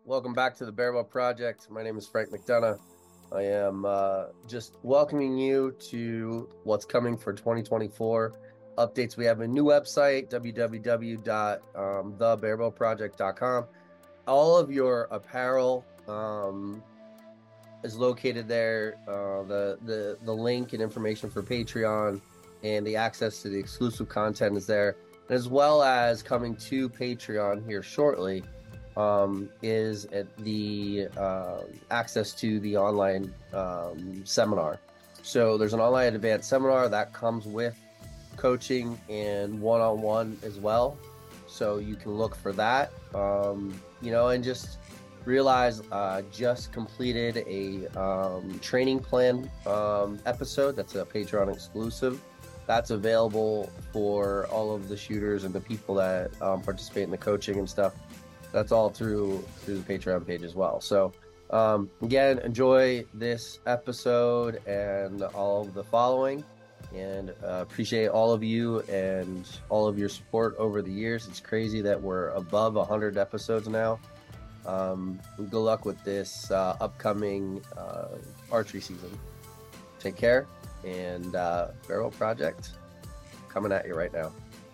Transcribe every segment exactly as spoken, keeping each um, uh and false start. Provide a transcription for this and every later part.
Welcome back to the Barebow Project. My name is Frank McDonough. I am uh, just welcoming you to what's coming for twenty twenty-four updates. We have a new website, w w w dot the barebow project dot com. All of your apparel um, is located there. Uh, the, the, the link and information for Patreon and the access to the exclusive content is there, as well as coming to Patreon here shortly. Um, is at the uh, access to the online um, seminar. So there's an online advanced seminar that comes with coaching and one-on-one as well. So you can look for that, um, you know, and just realize uh, just completed a um, training plan um, episode. That's a Patreon exclusive. That's available for all of the shooters and the people that um, participate in the coaching and stuff. That's all through through the Patreon page as well. So um, again, enjoy this episode and all of the following, and uh, appreciate all of you and all of your support over the years. It's crazy that we're above one hundred episodes now. Um, good luck with this uh, upcoming uh, archery season. Take care, and uh, Barrel Project coming at you right now.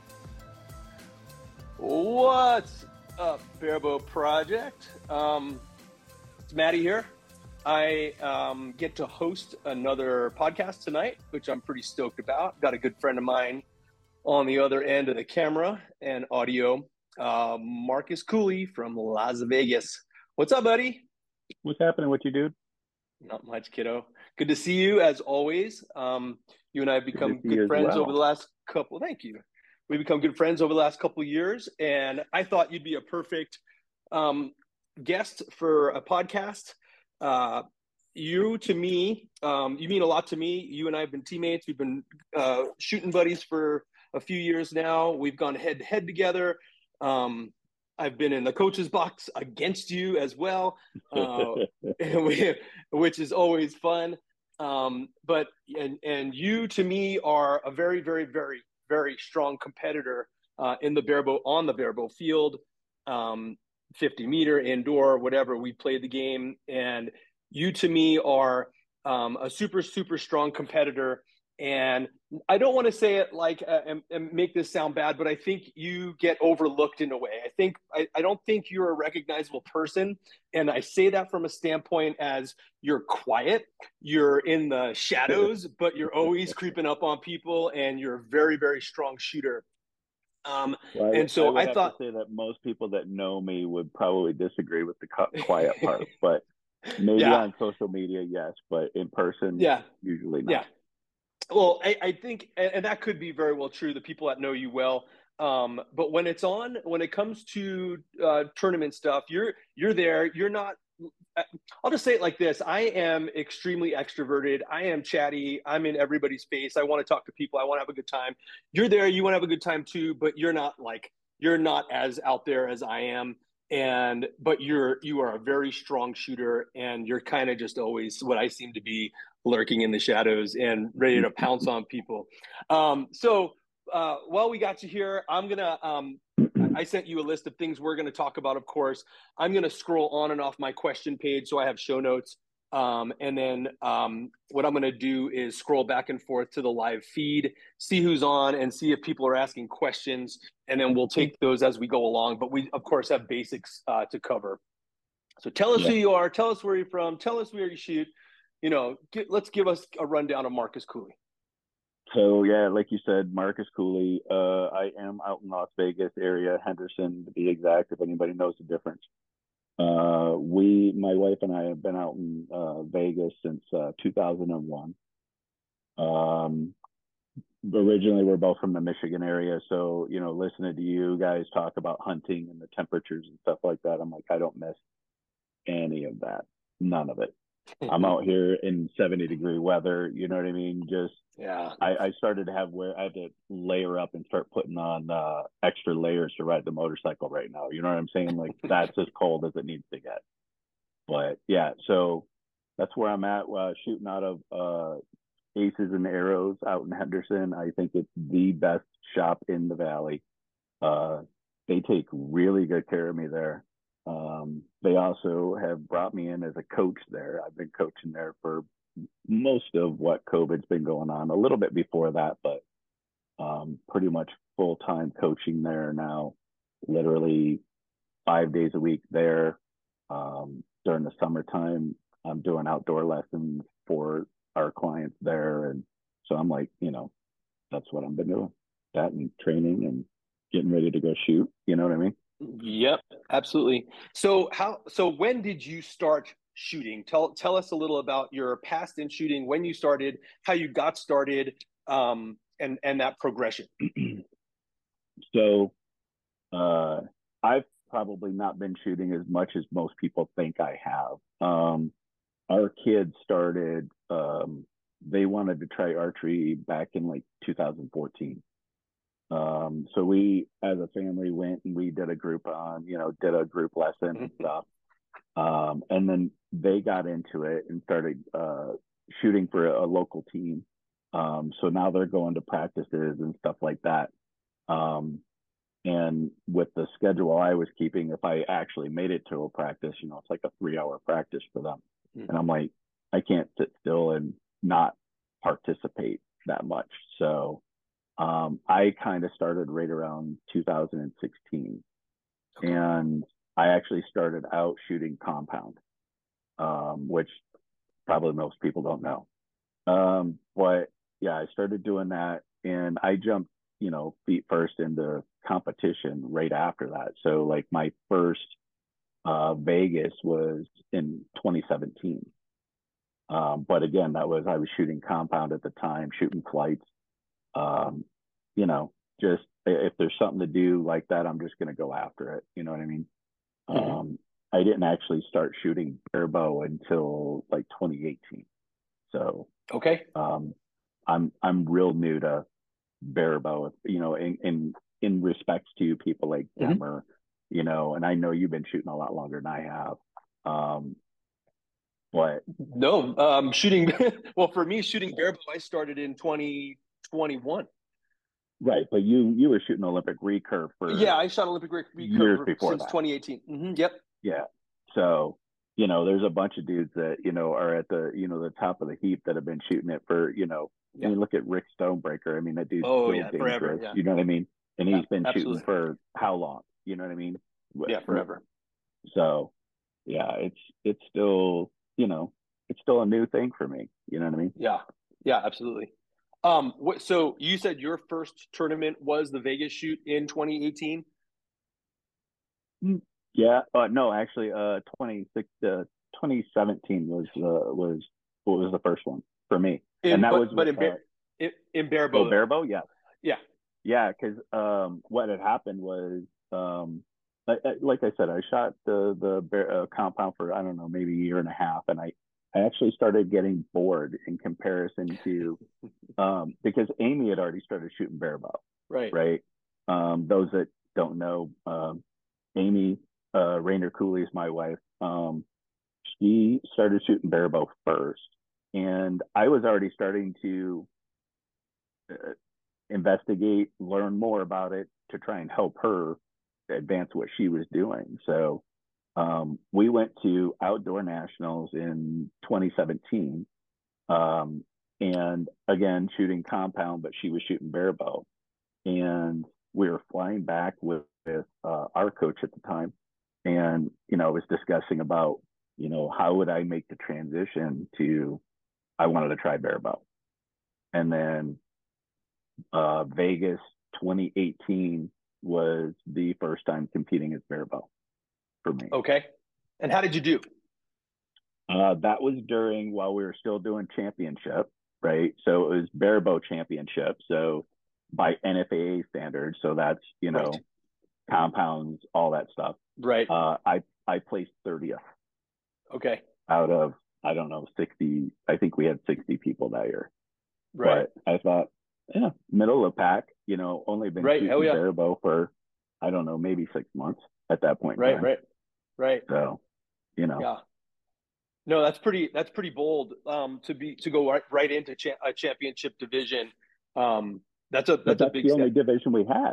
What's up, Barebow Project? Um, it's Maddie here. I um, get to host another podcast tonight, which I'm pretty stoked about. Got a good friend of mine on the other end of the camera and audio, uh, Marcus Cooley from Las Vegas. What's up, buddy? What's happening with you, dude? Not much, kiddo. Good to see you as always. Um, you and I have become Good, good friends well. over the last couple. Thank you. We become good friends over the last couple of years, and I thought you'd be a perfect um, guest for a podcast. Uh, you, to me, um, you mean a lot to me. You and I have been teammates. We've been uh, shooting buddies for a few years now. We've gone head to head together. Um, I've been in the coach's box against you as well, uh, we, which is always fun. Um, but and and you, to me, are a very, very, very very strong competitor uh, in the barebow, on the barebow field, um, fifty meter, indoor, whatever. We played the game, and you to me are um, a super, super strong competitor. And I don't want to say it like uh, and, and make this sound bad, but I think you get overlooked in a way. I think I, I don't think you're a recognizable person, and I say that from a standpoint as you're quiet, you're in the shadows, but you're always creeping up on people, and you're a very, very strong shooter. Um, well, and so I would I have thought, to say that most people that know me would probably disagree with the quiet part, but maybe yeah, on social media, yes, but in person, yeah, usually not. yeah. Well, I, I think, and that could be very well true, the people that know you well. Um, but when it's on, when it comes to uh, tournament stuff, you're you're there. You're not. I'll just say it like this: I am extremely extroverted. I am chatty. I'm in everybody's face. I want to talk to people. I want to have a good time. You're there. You want to have a good time too, but you're not like you're not as out there as I am. And but you're you are a very strong shooter, and you're kind of just always what I seem to be, lurking in the shadows and ready to pounce on people. Um, so uh, while we got you here, I'm gonna. Um, I sent you a list of things we're going to talk about. Of course, I'm going to scroll on and off my question page, so I have show notes. Um, and then um, what I'm going to do is scroll back and forth to the live feed, see who's on, and see if people are asking questions. And then we'll take those as we go along. But we, of course, have basics uh, to cover. So tell us Yeah. who you are. Tell us where you're from. Tell us where you shoot. You know, get, let's give us a rundown of Marcus Cooley. So yeah, like you said, Marcus Cooley. Uh, I am out in Las Vegas area, Henderson to be exact. If anybody knows the difference, uh, we, my wife and I, have been out in uh, Vegas since uh, two thousand one. Um, originally, we're both from the Michigan area, so you know, listening to you guys talk about hunting and the temperatures and stuff like that, I'm like, I don't miss any of that, none of it. I'm out here in seventy degree weather. You know what I mean? Just yeah. I, I started to have where I had to layer up and start putting on uh, extra layers to ride the motorcycle right now. You know what I'm saying? Like that's as cold as it needs to get. But yeah, so that's where I'm at. Uh, shooting out of uh, Aces and Arrows out in Henderson. I think it's the best shop in the valley. Uh, they take really good care of me there. Um, they also have brought me in as a coach there. I've been coaching there for most of what COVID's been going on, a little bit before that, but um, pretty much full-time coaching there now, literally five days a week there. Um, during the summertime, I'm doing outdoor lessons for our clients there. And so I'm like, you know, that's what I've been doing, that and training and getting ready to go shoot. You know what I mean? Yep, absolutely. So how, so when did you start shooting? Tell, tell us a little about your past in shooting, when you started, how you got started, um, and, and that progression. So, uh, I've probably not been shooting as much as most people think I have. Um, our kids started, um, they wanted to try archery back in like two thousand fourteen. Um, so we, as a family, went and we did a group on, you know, did a group lesson and stuff. Um, and then they got into it and started uh, shooting for a, a local team. Um, so now they're going to practices and stuff like that. Um, and with the schedule I was keeping, if I actually made it to a practice, you know, it's like a three hour practice for them. Mm-hmm. And I'm like, I can't sit still and not participate that much. So um, I kind of started right around two thousand sixteen. Okay. And I actually started out shooting compound, um, which probably most people don't know. Um, but yeah, I started doing that and I jumped, you know, feet first into competition right after that. So like my first uh, Vegas was in twenty seventeen. Um, but again, that was, I was shooting compound at the time, shooting flights. Um, you know, just if there's something to do like that, I'm just going to go after it. You know what I mean? Mm-hmm. Um, I didn't actually start shooting barebow until like twenty eighteen. So, okay. Um, I'm, I'm real new to barebow, you know, in, in, in respects to people like Demmer, mm-hmm. you know, and I know you've been shooting a lot longer than I have. Um, but no, um, shooting, well, for me, shooting barebow, I started in twenty twenty-one. Right, but you you were shooting Olympic recurve for yeah, I shot Olympic recurve years before since that. twenty eighteen. Mm-hmm, yep. Yeah, so you know, there's a bunch of dudes that you know are at the you know the top of the heap that have been shooting it for you know. Yeah. I mean, look at Rick Stonebreaker. I mean, that dude's oh, still yeah, dangerous. Forever, yeah. You know what I mean? And he's yeah, been absolutely. shooting for how long? You know what I mean? Yeah, forever. So, yeah, it's it's still you know it's still a new thing for me. You know what I mean? Yeah, yeah, absolutely. Um, what, so you said your first tournament was the Vegas shoot in twenty eighteen? Yeah, uh, no, actually, uh, twenty seventeen was uh, was what was the first one for me, in, and that but, was but with, in Bar- uh, in, in barebow. Oh, barebow, yeah, yeah, yeah, because um, what had happened was, um, like, like I said, I shot the the bear, uh, compound for I don't know maybe a year and a half, and I I actually started getting bored in comparison to um, because Amy had already started shooting barebow, right, right. Um, those that don't know, um, Amy. Uh, Rainer Cooley is my wife. Um, she started shooting barebow first, and I was already starting to uh, investigate, learn more about it to try and help her advance what she was doing. So um, we went to Outdoor Nationals in twenty seventeen, um, and again shooting compound, but she was shooting barebow, and we were flying back with, with uh, our coach at the time. And, you know, I was discussing about, you know, how would I make the transition to, I wanted to try barebow. And then uh, Vegas twenty eighteen was the first time competing as barebow for me. Okay. And how did you do? Uh, that was during, while we were still doing championship, right? So it was barebow championship. So by N F A A standards, so that's, you know, right. compounds, all that stuff. Right. Uh, I, I placed thirtieth. Okay. Out of, I don't know, sixty, I think we had sixty people that year. Right. But I thought, yeah, middle of the pack, you know, only been right. shooting yeah. barebow for, I don't know, maybe six months at that point. Right, right, right. So, you know. Yeah. No, that's pretty, that's pretty bold um, to be, to go right, right into cha- a championship division. Um, that's a, that's, that's a big the step. only division we had.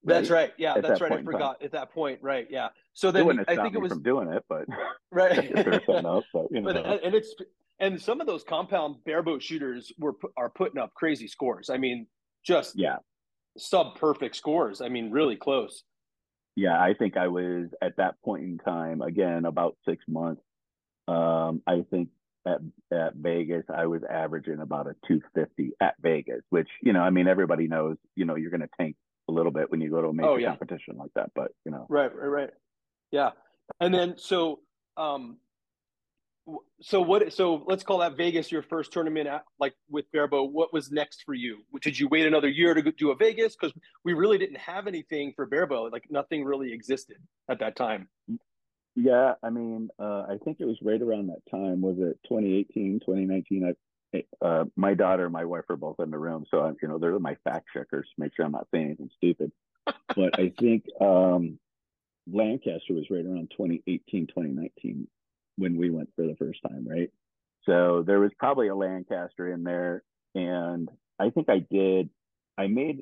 That's right? right. Yeah, At that's that right. I point in time, forgot at that point. Right. Yeah. So it then wouldn't have I stopped think it me was from doing it, but right. if there's something else, but you But know, and it's and some of those compound bareboat shooters were are putting up crazy scores. I mean, just yeah, sub perfect scores. I mean, really close. yeah. I think I was at that point in time again about six months. Um, I think at at Vegas, I was averaging about a two fifty at Vegas, which, you know, I mean, everybody knows, you know, you're going to tank a little bit when you go to a Oh major yeah. competition like that, but you know, Right. Right. Right. Yeah. And then so um so what so let's call that Vegas your first tournament at, like with bareboat. What was next for you? Did you wait another year to do a Vegas? Because we really didn't have anything for bareboat. Like nothing really existed at that time. yeah, I mean, uh, I think it was right around that time. Was it twenty eighteen, twenty nineteen? I, uh, my daughter and my wife are both in the room, so I'm, you know, they're my fact checkers to make sure I'm not saying anything stupid. But I think um, Lancaster was right around twenty eighteen, twenty nineteen when we went for the first time, right? So there was probably a Lancaster in there, and I think I did. I made.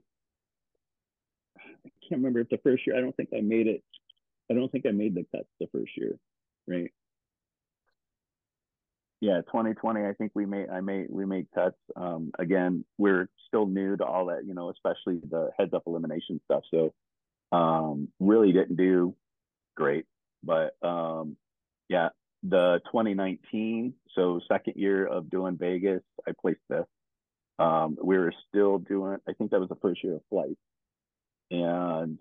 I can't remember if the first year. I don't think I made it. I don't think I made the cuts the first year, right? Yeah, twenty twenty. I think we made. I made. We made cuts. Um, again, we're still new to all that, you know, especially the heads up elimination stuff. So, um, really didn't do great, but um, yeah, the twenty nineteen. So second year of doing Vegas, I placed fifth. Um, we were still doing. I think that was the first year of flight, and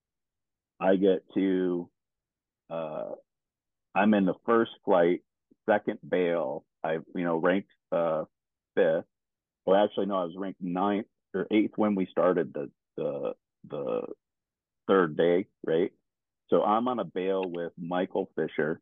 I get to. Uh, I'm in the first flight, second bail. I, you know, ranked uh, fifth. Well, actually, no, I was ranked ninth or eighth when we started the the the third day, right? So I'm on a bail with Michael Fisher,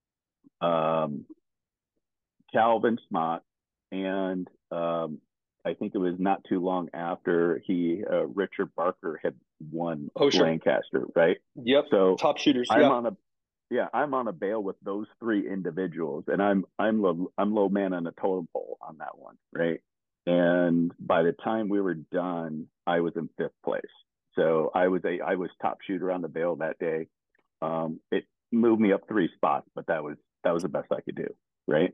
um, Calvin Smock, and um, I think it was not too long after he uh, Richard Barker had won Oh sure. Lancaster, right? Yep. So Top shooters. I'm Yeah. on a yeah, I'm on a bail with those three individuals, and I'm I'm low I'm low man on the totem pole on that one, right? And by the time we were done, I was in fifth place. So I was a I was top shooter on the bail that day. Um, it moved me up three spots, but that was that was the best I could do, right?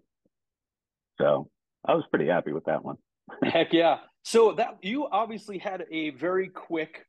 So I was pretty happy with that one. Heck yeah. So that you obviously had a very quick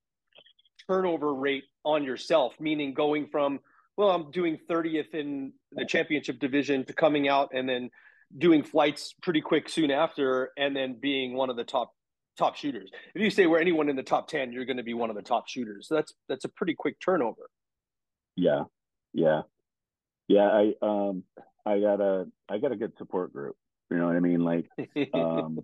turnover rate on yourself, meaning going from, well, I'm doing thirtieth in the championship division to coming out and then doing flights pretty quick soon after, and then being one of the top top shooters. If you say we're anyone in the top ten, you're going to be one of the top shooters. So that's that's a pretty quick turnover. Yeah, yeah, yeah. I um I got a I got a good support group. You know what I mean? Like um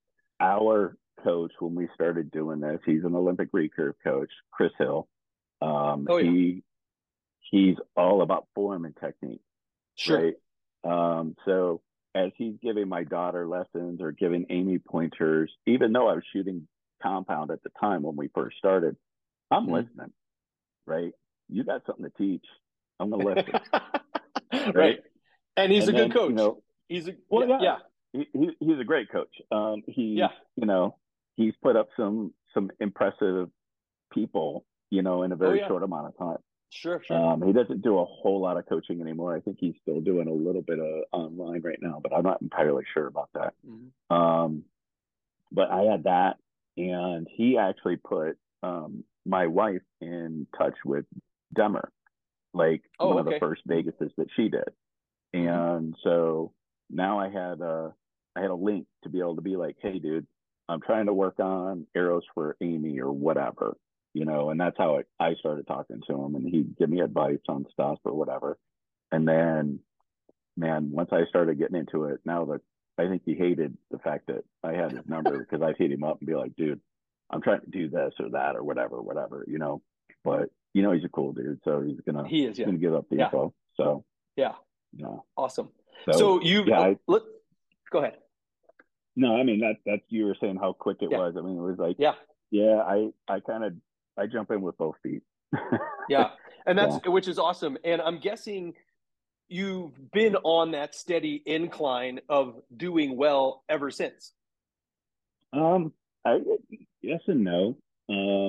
our coach when we started doing this, he's an Olympic recurve coach, Chris Hill. Um, Oh yeah, he he's all about form and technique, sure. right? Um, so as he's giving my daughter lessons or giving Amy pointers, even though I was shooting compound at the time when we first started, I'm Mm-hmm. listening, right? You got something to teach. I'm gonna listen, right? Right. And he's And a good then, coach. you know, He's a well, yeah, yeah, yeah. he, he, he's a great coach. Um, he's, Yeah. you know, he's put up some some impressive people, you know, in a Oh very yeah. short amount of time. Sure, sure. Um, he doesn't do a whole lot of coaching anymore. I think he's still doing a little bit of online right now, but I'm not entirely sure about that. Mm-hmm. Um, but I had that, and he actually put um, my wife in touch with Demmer, like Oh, one of the okay. first Vegases that she did. Mm-hmm. And so now I had a I had a link to be able to be like, hey, dude, I'm trying to work on arrows for Amy or whatever, you know. And that's how it, I started talking to him, and he'd give me advice on stuff or whatever. And then, man, once I started getting into it, now that I think he hated the fact that I had his number because I'd hit him up and be like, dude, I'm trying to do this or that or whatever, whatever, you know. But you know, he's a cool dude, so he's gonna He is, he's yeah. gonna give up the Yeah. info. So Yeah. yeah. Awesome. So, So you yeah, uh, I, let go ahead. no, I mean that that's you were saying how quick it Yeah. was. I mean, it was like, Yeah. yeah, I I kind of I jump in with both feet. Yeah. And that's Yeah. which is awesome. And I'm guessing you've been on that steady incline of doing well ever since. Um, I yes and no. Um,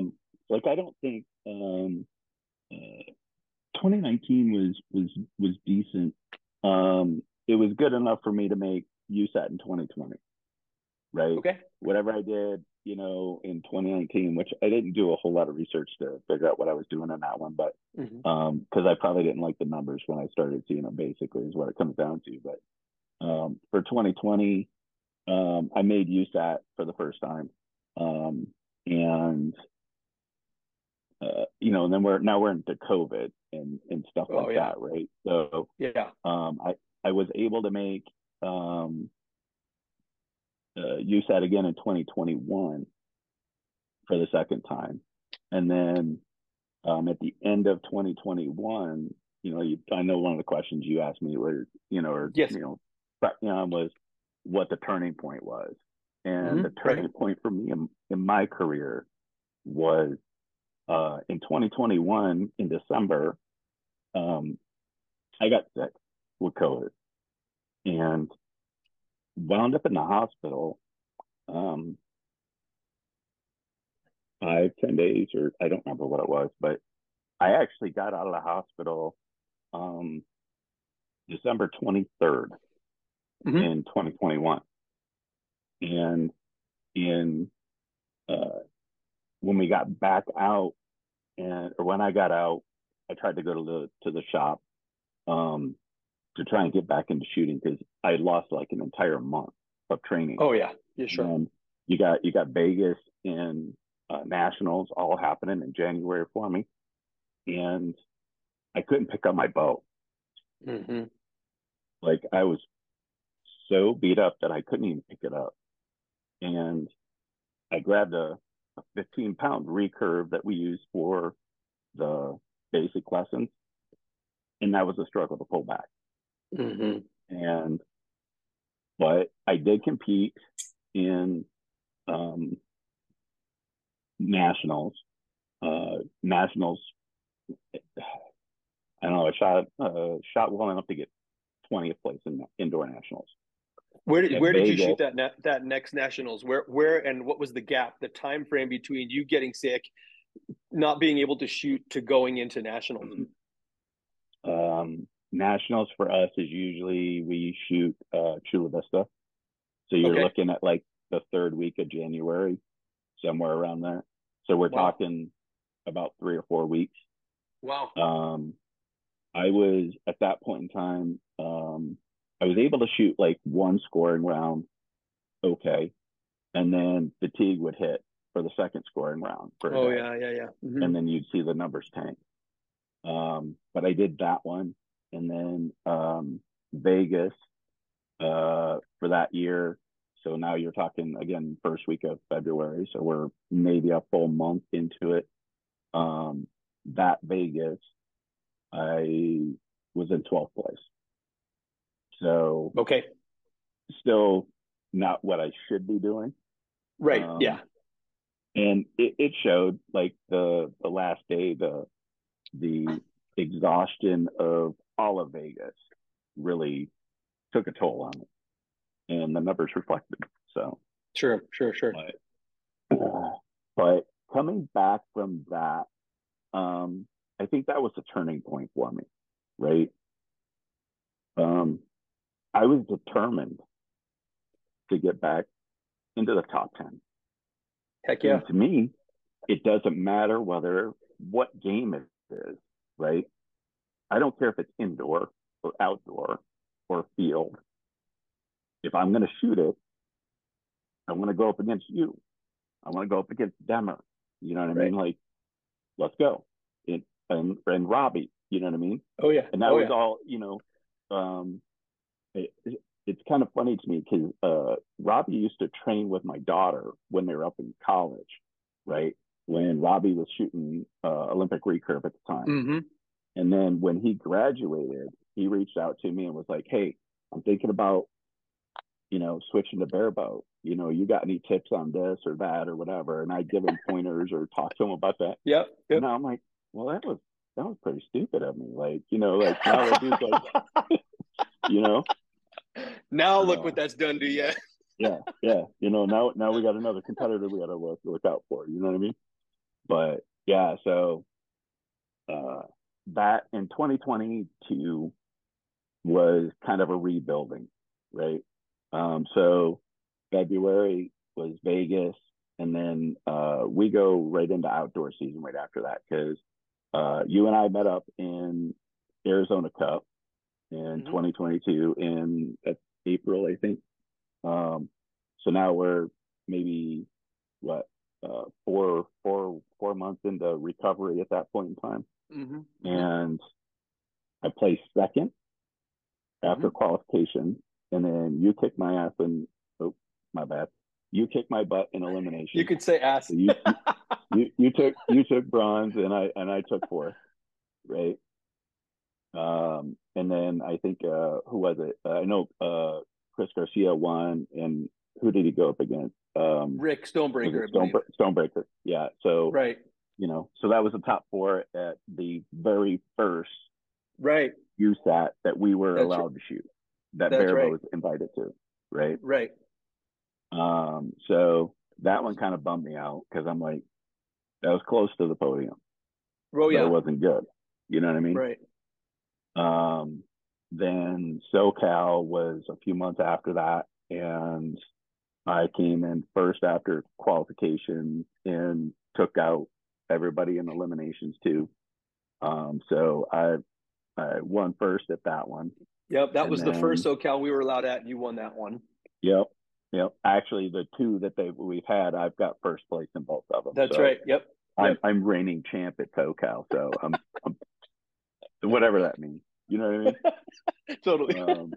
like I don't think um, uh, twenty nineteen was was was decent. Um, it was good enough for me to make U S A T in twenty twenty, right? Okay. Whatever I did, you know, in twenty nineteen, which I didn't do a whole lot of research to figure out what I was doing on that one, but Mm-hmm. um, because I probably didn't like the numbers when I started seeing them. Basically, is what it comes down to. But um, for twenty twenty, um, I made U S A T for the first time, um, and uh, you know, and then we're now we're into COVID and and stuff Oh, like yeah. that, right? So Yeah. um, I I was able to make um, uh, U S A T again in twenty twenty-one for the second time, and then um, at the end of twenty twenty-one, you know, you, I know one of the questions you asked me were, you know, or Yes. you know, but, you know, was what the turning point was, and Mm-hmm. the turning Right. point for me in, in my career was uh, in twenty twenty-one in December. Um, I got sick with COVID and wound up in the hospital. Um, five, ten days, or I don't remember what it was, but I actually got out of the hospital um, December twenty-third Mm-hmm. in twenty twenty-one. And in uh, when we got back out, and or when I got out, I tried to go to the to the shop um, to try and get back into shooting because I lost like an entire month of training. Oh, yeah. Yeah, sure. And you got you got Vegas and uh, nationals all happening in January for me, and I couldn't pick up my bow. Mm-hmm. Like I was so beat up that I couldn't even pick it up. And I grabbed a, a fifteen pound recurve that we use for the basic lessons. And that was a struggle to pull back. Mm-hmm. And, but I did compete in um, nationals, uh, nationals. I don't know, I shot, uh, shot well enough to get twentieth place in indoor nationals. Where did At where did you Vegas, shoot that na- that next nationals? Where where and what was the gap, the time frame between you getting sick, not being able to shoot, to going into nationals? um, nationals for us is usually we shoot uh, Chula Vista. So you're Okay. looking at like the third week of January, somewhere around there. So we're Wow. talking about three or four weeks. Wow. Um, I was at that point in time, um, I was able to shoot like one scoring round, okay, and then fatigue would hit for the second scoring round for a Oh, day, yeah, yeah, yeah. Mm-hmm. and then you'd see the numbers tank. Um, but I did that one, and then um, Vegas uh, for that year. So now you're talking again first week of February. So we're maybe a full month into it. Um, that Vegas, I was in twelfth place. So Okay. still not what I should be doing. Right. Um, Yeah. And it, it showed like the the last day, the the exhaustion of all of Vegas really took a toll on it, and the numbers reflected. So Sure. Sure. Sure. But, uh, but coming back from that, um, I think that was a turning point for me, right? Um, I was determined to get back into the top ten. Heck yeah. And to me, it doesn't matter whether what game it is, right? I don't care if it's indoor or outdoor or field. If I'm going to shoot it, I want to go up against you. I want to go up against Demer. You know what I Right. mean? Like, let's go. It, and, and Robbie, you know what I mean? Oh, yeah. And that Oh, was yeah. all, you know, um, it, it's kind of funny to me because uh, Robbie used to train with my daughter when they were up in college, right? When Robbie was shooting uh, Olympic recurve at the time. Mm-hmm. And then when he graduated, he reached out to me and was like, hey, I'm thinking about, you know, switching to barebow. You know, you got any tips on this or that or whatever? And I'd give him pointers or talk to him about that. Yep. Yep. And now I'm like, well, that was that was pretty stupid of me. Like, you know, like now that dude's like, you know. Now look uh, what that's done to you. yeah, yeah. You know, now now we got another competitor we got to look look out for. You know what I mean? But yeah, so uh, that in twenty twenty-two was kind of a rebuilding, right? Um, so February was Vegas, and then uh, we go right into outdoor season right after that because uh, you and I met up in Arizona Cup in Mm-hmm. twenty twenty-two in uh, April, I think. Um, so now we're maybe what uh, four four four months into recovery at that point in time, Mm-hmm. Mm-hmm. and I placed second Mm-hmm. after qualification, and then you kicked my ass and oh my bad, you kicked my butt in You elimination. could say ass. So you, you you you took you took bronze and I and I took fourth, right? Um, and then I think uh, who was it? Uh, I know uh, Chris Garcia won, and who did he go up against? Um, Rick was Stonebreaker, it I Stone, believe. Stonebreaker? Yeah. So Right. you know, so that was the top four at the very first Right. U S A T that we were That's allowed to shoot, that that's Barabo right. was invited to, right? Right. Um, so that one kind of bummed me out because I'm like, that was close to the podium, Oh but it yeah. wasn't good. You know what I mean? Right. Um, then SoCal was a few months after that, and I came in first after qualification and took out everybody in eliminations too. Um, so I I won first at that one, Yep. That and was the first then SoCal we were allowed at, and you won that one. yep, yep. Actually, the two that they we've had, I've got first place in both of them. That's So right. Yep. I'm Yep. I'm reigning champ at SoCal. So I'm, I'm whatever that means. You know what I mean? Totally. Um,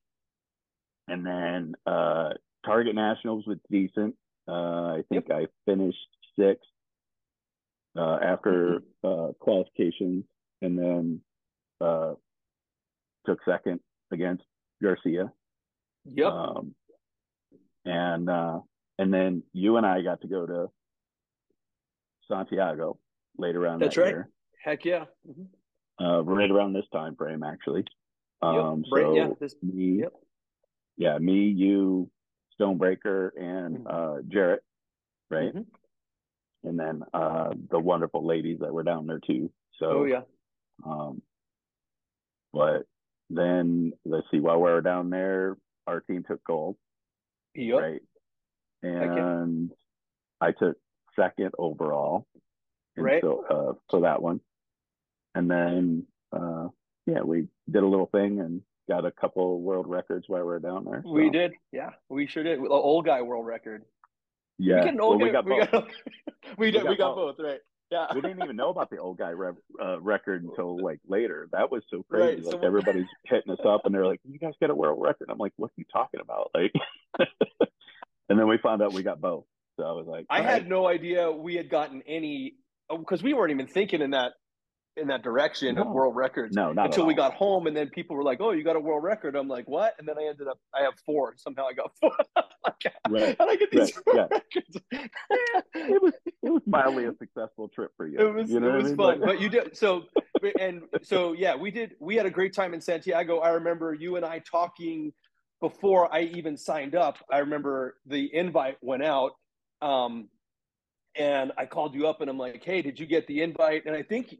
and then uh, Target Nationals was decent. Uh, I think Yep. I finished sixth uh, after uh, qualifications, and then uh, took second against Garcia. Yep. Um, and uh, and then you and I got to go to Santiago later on That's that right. year, Heck yeah. Mm-hmm. uh, right around this time frame actually. Yep. Um, Right. Yeah. so This. me, Yep. yeah, me, you, Stonebreaker, and Mm-hmm. uh, Jarrett, right? Mm-hmm. And then uh, the wonderful ladies that were down there too. Oh So, yeah. um, but then let's see, while we were down there, our team took gold, Yep. right? Heck yeah. And I took second overall, and Right. so uh, for that one, and then uh, yeah, we did a little thing and got a couple world records while we were down there. We So did. Yeah. We sure did. The old guy world record. Did we yeah, get an well, old we guy? got We both. got. we We did. We got got both. both. Right. Yeah. We didn't even know about the old guy rev, uh, record until like later. That was so crazy. Right. Like So everybody's hitting us up and they're like, "You guys get a world record." I'm like, "What are you talking about?" Like, and then we found out we got both. So I was like, I "All had right." no idea we had gotten any because we weren't even thinking in that in that direction of No, world records no, not at until we all. got home, and then people were like, "Oh, you got a world record." I'm like, "What?" And then I ended up I have four. Somehow I got four. Like, Right, how did I get right, these world yeah. records? It was it was mildly a successful trip for you. It was You it know what I was mean? But fun, but you did so, and so yeah, we did. We had a great time in Santiago. I remember you and I talking before I even signed up. I remember the invite went out, um, and I called you up and I'm like, "Hey, did you get the invite?" And I think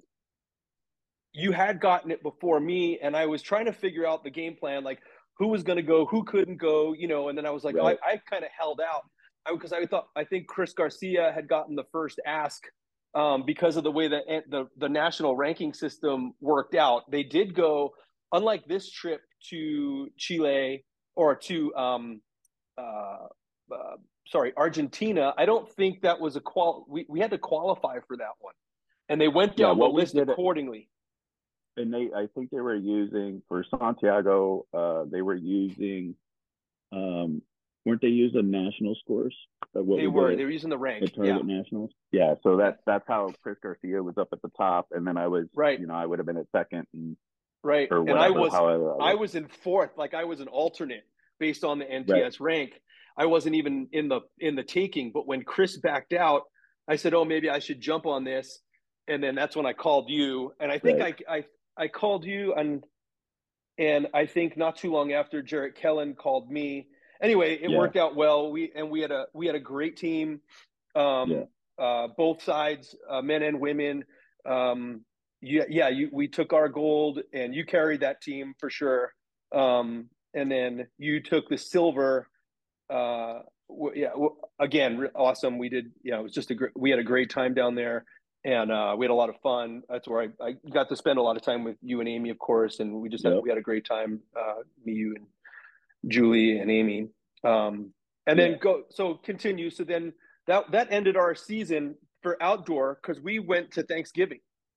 you had gotten it before me, and I was trying to figure out the game plan, like who was going to go, who couldn't go, you know. And then I was like, oh, I, right, I kind of held out because I, I thought I think Chris Garcia had gotten the first ask um, because of the way that the the national ranking system worked out. They did go, unlike this trip to Chile or to um, uh, uh, sorry Argentina. I don't think that was a qual. We we had to qualify for that one, and they went yeah. down the What we list did, accordingly. and they I think they were using for Santiago. Uh, they were using, um, weren't they using national scores? Of what They we were. did They were using the rank. at Yeah. Target Nationals. Yeah, so Yeah. that that's how Chris Garcia was up at the top, and then I was, Right. you know, I would have been at second, and Right. or And I whatever, was however I I was. was in fourth. Like I was an alternate based on the Right, N T S rank. I wasn't even in the in the taking. But when Chris backed out, I said, "Oh, maybe I should jump on this." And then that's when I called you. And I think right, I I I called you, and and I think not too long after, Jarrett Kellen called me. Anyway, it yeah, worked out well. We and we had a we had a great team. yeah, Um, uh, both sides, uh, men and women. Um, yeah, yeah, you, we took our gold, and you carried that team for sure. Um, and then you took the silver. Uh, w- yeah, w- again, re- awesome. We did, you know, it was just a great, we had a great time down there, and uh, we had a lot of fun. That's where I, I got to spend a lot of time with you and Amy, of course, and we just had, Yep. we had a great time. Uh, me, you, and Julie and Amy. Um, and Yeah. then go, so continue. So then that, that ended our season for outdoor because we went to Thanksgiving.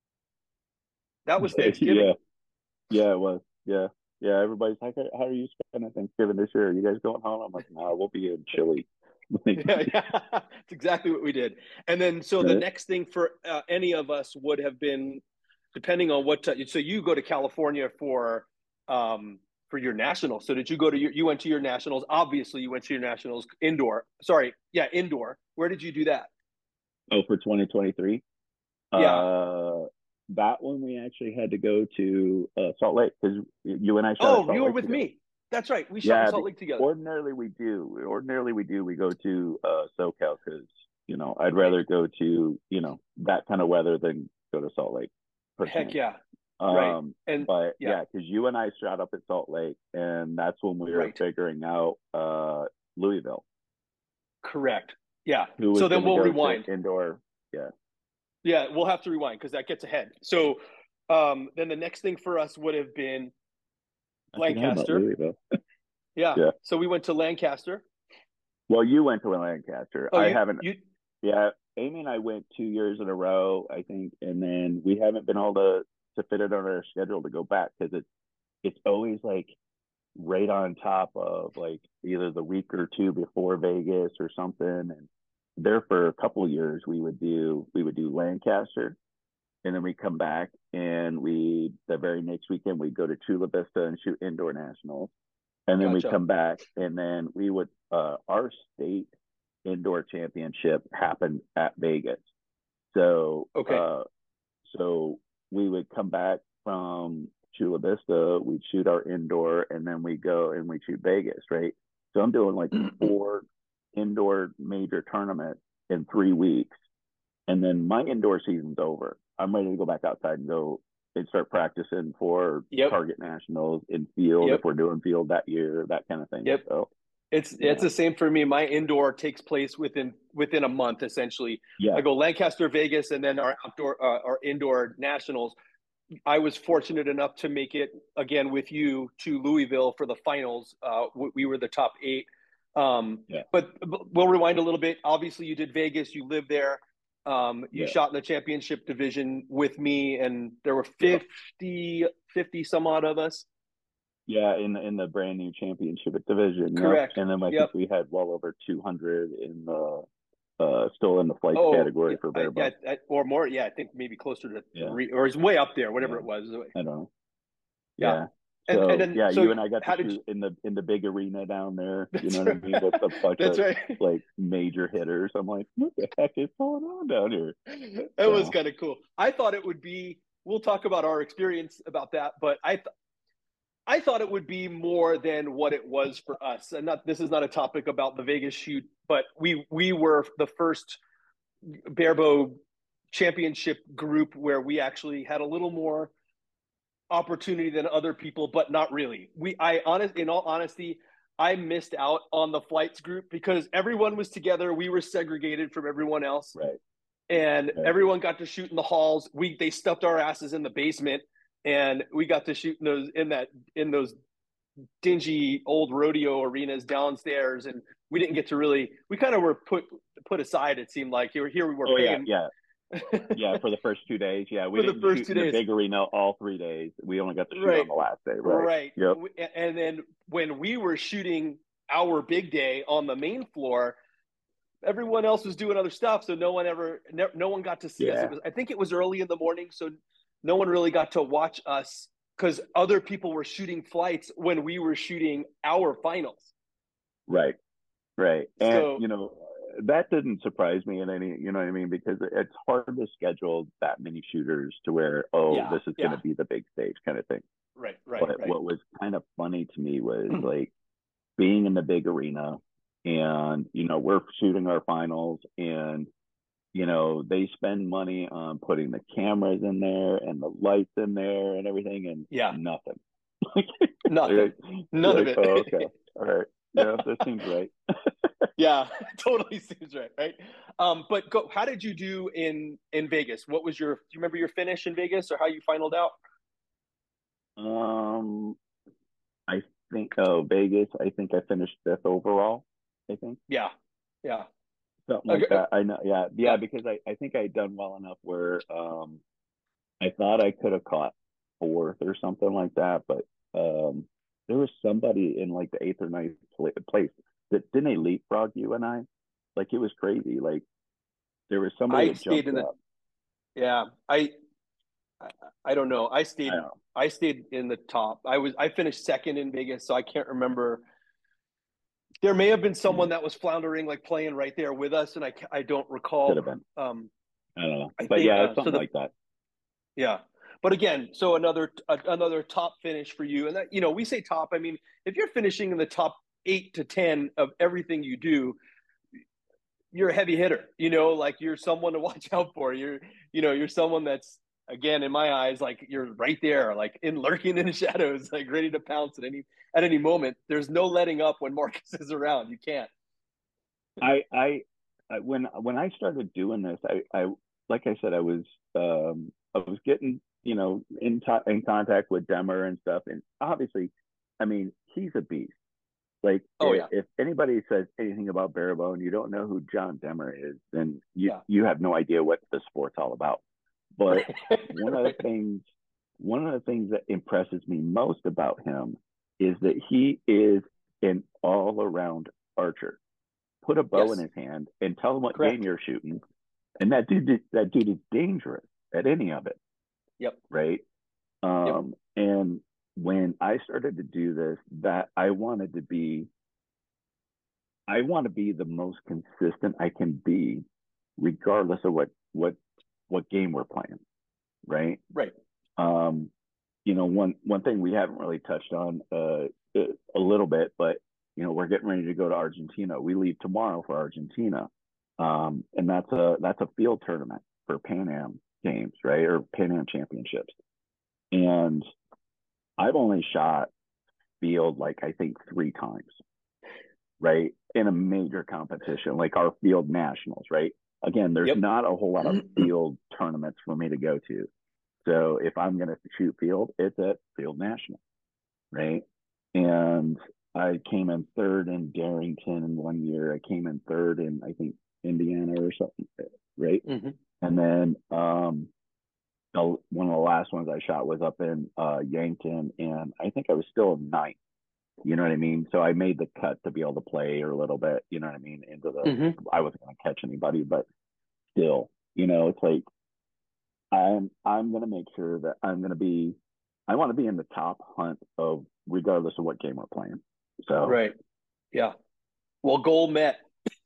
That was Thanksgiving. Yeah. Yeah, it was. Yeah. Yeah. Everybody's like, how are you spending Thanksgiving this year? Are you guys going home? I'm like, no, we'll be in Chile. Yeah, yeah. That's exactly what we did. And then, so the Right. next thing for uh, any of us would have been, depending on what, t- so you go to California for, um, for your nationals. So did you go to your, you went to your nationals? Obviously you went to your nationals indoor. Sorry. Yeah. Indoor. Where did you do that? Oh, for twenty twenty-three? Yeah. Uh, that one we actually had to go to uh, Salt Lake because you and I shot at Oh, Salt you were Lake with together. me. That's right. We shot in Yeah, Salt the, Lake together. ordinarily we do. Ordinarily we do. We go to uh, SoCal because you know I'd Right. rather go to you know that kind of weather than go to Salt Lake. Personally. Heck yeah. Um, Right. And but yeah, yeah, because you and I shot up at Salt Lake, and that's when we were right. figuring out uh, Louisville, Correct. Yeah. who was So then going to we'll go rewind. to indoor. Yeah. Yeah, we'll have to rewind because that gets ahead. So um, then the next thing for us would have been I forgot about Lancaster. Louisville. Yeah. Yeah. So we went to Lancaster. Well, you went to Lancaster. Oh, I you haven't. you Yeah, Amy and I went two years in a row, I think, and then we haven't been able to to fit it on our schedule to go back because it's it's always like right on top of like either the week or two before Vegas or something. And there for a couple of years, we would do we would do Lancaster, and then we come back and we the very next weekend we go to Chula Vista and shoot indoor nationals, and then we gotcha. come back and then we would uh, our state indoor championship happened at Vegas. So Okay. uh, so we would come back from Chula Vista, we'd shoot our indoor, and then we go and we shoot Vegas, right? So I'm doing like four indoor major tournaments in three weeks, and then my indoor season's over. I'm ready to go back outside and go and start practicing for Yep. target nationals in field Yep. if we're doing field that year, that kind of thing. Yep. So It's yeah. it's the same for me. My indoor takes place within within a month essentially. Yeah. I go Lancaster, Vegas, and then our outdoor uh, our indoor nationals. I was fortunate enough to make it again with you to Louisville for the finals. Uh, we were the top eight. Um, Yeah. but, but we'll rewind a little bit. Obviously, you did Vegas. You lived there. Um, you Yeah. shot in the championship division with me, and there were Yeah. fifty, fifty some odd of us. Yeah, in in the brand new championship division. Correct. Yep. And then I Yep. think we had well over two hundred in the uh still in the flight Oh, category yeah, for I, bare yeah, bones. I, or more. Yeah, I think maybe closer to Yeah. three, or it's way up there, whatever Yeah. it was. I don't know. Yeah. Yeah. And So and then yeah, so you and I got how to did shoot you, in the in the big arena down there. You that's know what I mean? With a bunch that's of right. like major hitters. I'm like, what the heck is going on down here? That was So kind of cool. I thought it would be. We'll talk about our experience about that, but I, th- I thought it would be more than what it was for us. And not this is not a topic about the Vegas shoot, but we we were the first barebow championship group where we actually had a little more opportunity than other people, but not really. We I honest in all honesty, I missed out on the flights group because everyone was together. We were segregated from everyone else, right. and Right. everyone got to shoot in the halls. We they stuffed our asses in the basement, and we got to shoot in those in that in those dingy old rodeo arenas downstairs. And we didn't get to really. We kind of were put put aside. It seemed like here here we were Oh yeah, paying. yeah. Yeah, for the first two days. Yeah, we For the didn't first shoot two in the days. big arena all three days. We only got to shoot Right. on the last day. Right. Right. Yep. And then when we were shooting our big day on the main floor, everyone else was doing other stuff, so no one ever, no, no one got to see us. Yeah. It was, I think it was early in the morning, so no one really got to watch us because other people were shooting flights when we were shooting our finals. Right. Right. And So you know, that didn't surprise me in any, you know what I mean? Because it's hard to schedule that many shooters to where, oh, yeah, this is yeah, going to be the big stage kind of thing. right, right, But right. what was kind of funny to me was like being in the big arena and, you know, we're shooting our finals and you know, they spend money on putting the cameras in there and the lights in there and everything, and Yeah, nothing. nothing, You're like, none you're of like, it. oh, okay, all right, yeah, that seems right. Yeah, totally seems right, right? Um, but go, how did you do in in Vegas? What was your? Do you remember your finish in Vegas or how you finaled out? Um, I think, oh, Vegas, I think I finished fifth overall. I think Yeah, yeah, something okay, like uh, that. I know, yeah, yeah, yeah. because I I think I had done well enough where um I thought I could have caught fourth or something like that, but um, there was somebody in like the eighth or ninth pla- place that didn't they leapfrog you and I. Like it was crazy. Like there was somebody I that stayed jumped in the. up. Yeah, I, I I don't know. I I stayed don't know. I stayed in the top. I was I finished second in Vegas, so I can't remember. There may have been Yeah, someone that was floundering, like playing right there with us, and I I don't could recall. have been. Um, I don't know. I But think yeah, uh, it's so. something The like that. Yeah, but again, so another uh, another top finish for you, and that you know we say top. I mean, if you're finishing in the top eight to ten of everything you do, you're a heavy hitter. You know, like you're someone to watch out for. You're you know you're someone that's again in my eyes like you're right there, like in lurking in the shadows, like ready to pounce at any at any moment. There's no letting up when Marcus is around. You can't. I, I, I when when I started doing this, I, I like I said, I was um I was getting you know in to- in contact with Demmer and stuff, and obviously, I mean, he's a beast. Like Oh if, yeah, if anybody says anything about Barabone, you don't know who John Demmer is, then you yeah, you have no idea what the sport's all about. But right, one of right. the things one of the things that impresses me most about him is that he is an all around archer. Put a bow in Yes, his hand and tell him what game correct. you're shooting, and that dude that dude is dangerous at any of it, Yep, right? yep, Um, and when I started to do this, that I wanted to be I want to be the most consistent I can be, regardless of what what what game we're playing, right? right. Um, you know, one one thing we haven't really touched on uh, a little bit, but you know, we're getting ready to go to Argentina. We leave tomorrow for Argentina, um, and that's a that's a field tournament for Pan Am games, right, or Pan Am championships. And I've only shot field like I think three times, right? In a major competition like our field nationals, right? Again, there's Yep. not a whole lot of field tournaments for me to go to. So if I'm going to shoot field, it's at field national, right? And I came in third in Darrington in one year. I came in third in, I think, Indiana or something, right? Mm-hmm. And then um, the, one of the last ones I shot was up in uh, Yankton, and I think I was still ninth. You know what I mean? So I made the cut to be able to play a little bit, you know what I mean, into the Mm-hmm. I wasn't gonna catch anybody, but still, you know, it's like I'm I'm gonna make sure that I'm gonna be I want to be in the top hunt of regardless of what game we're playing. So Right. Yeah. Well, goal met.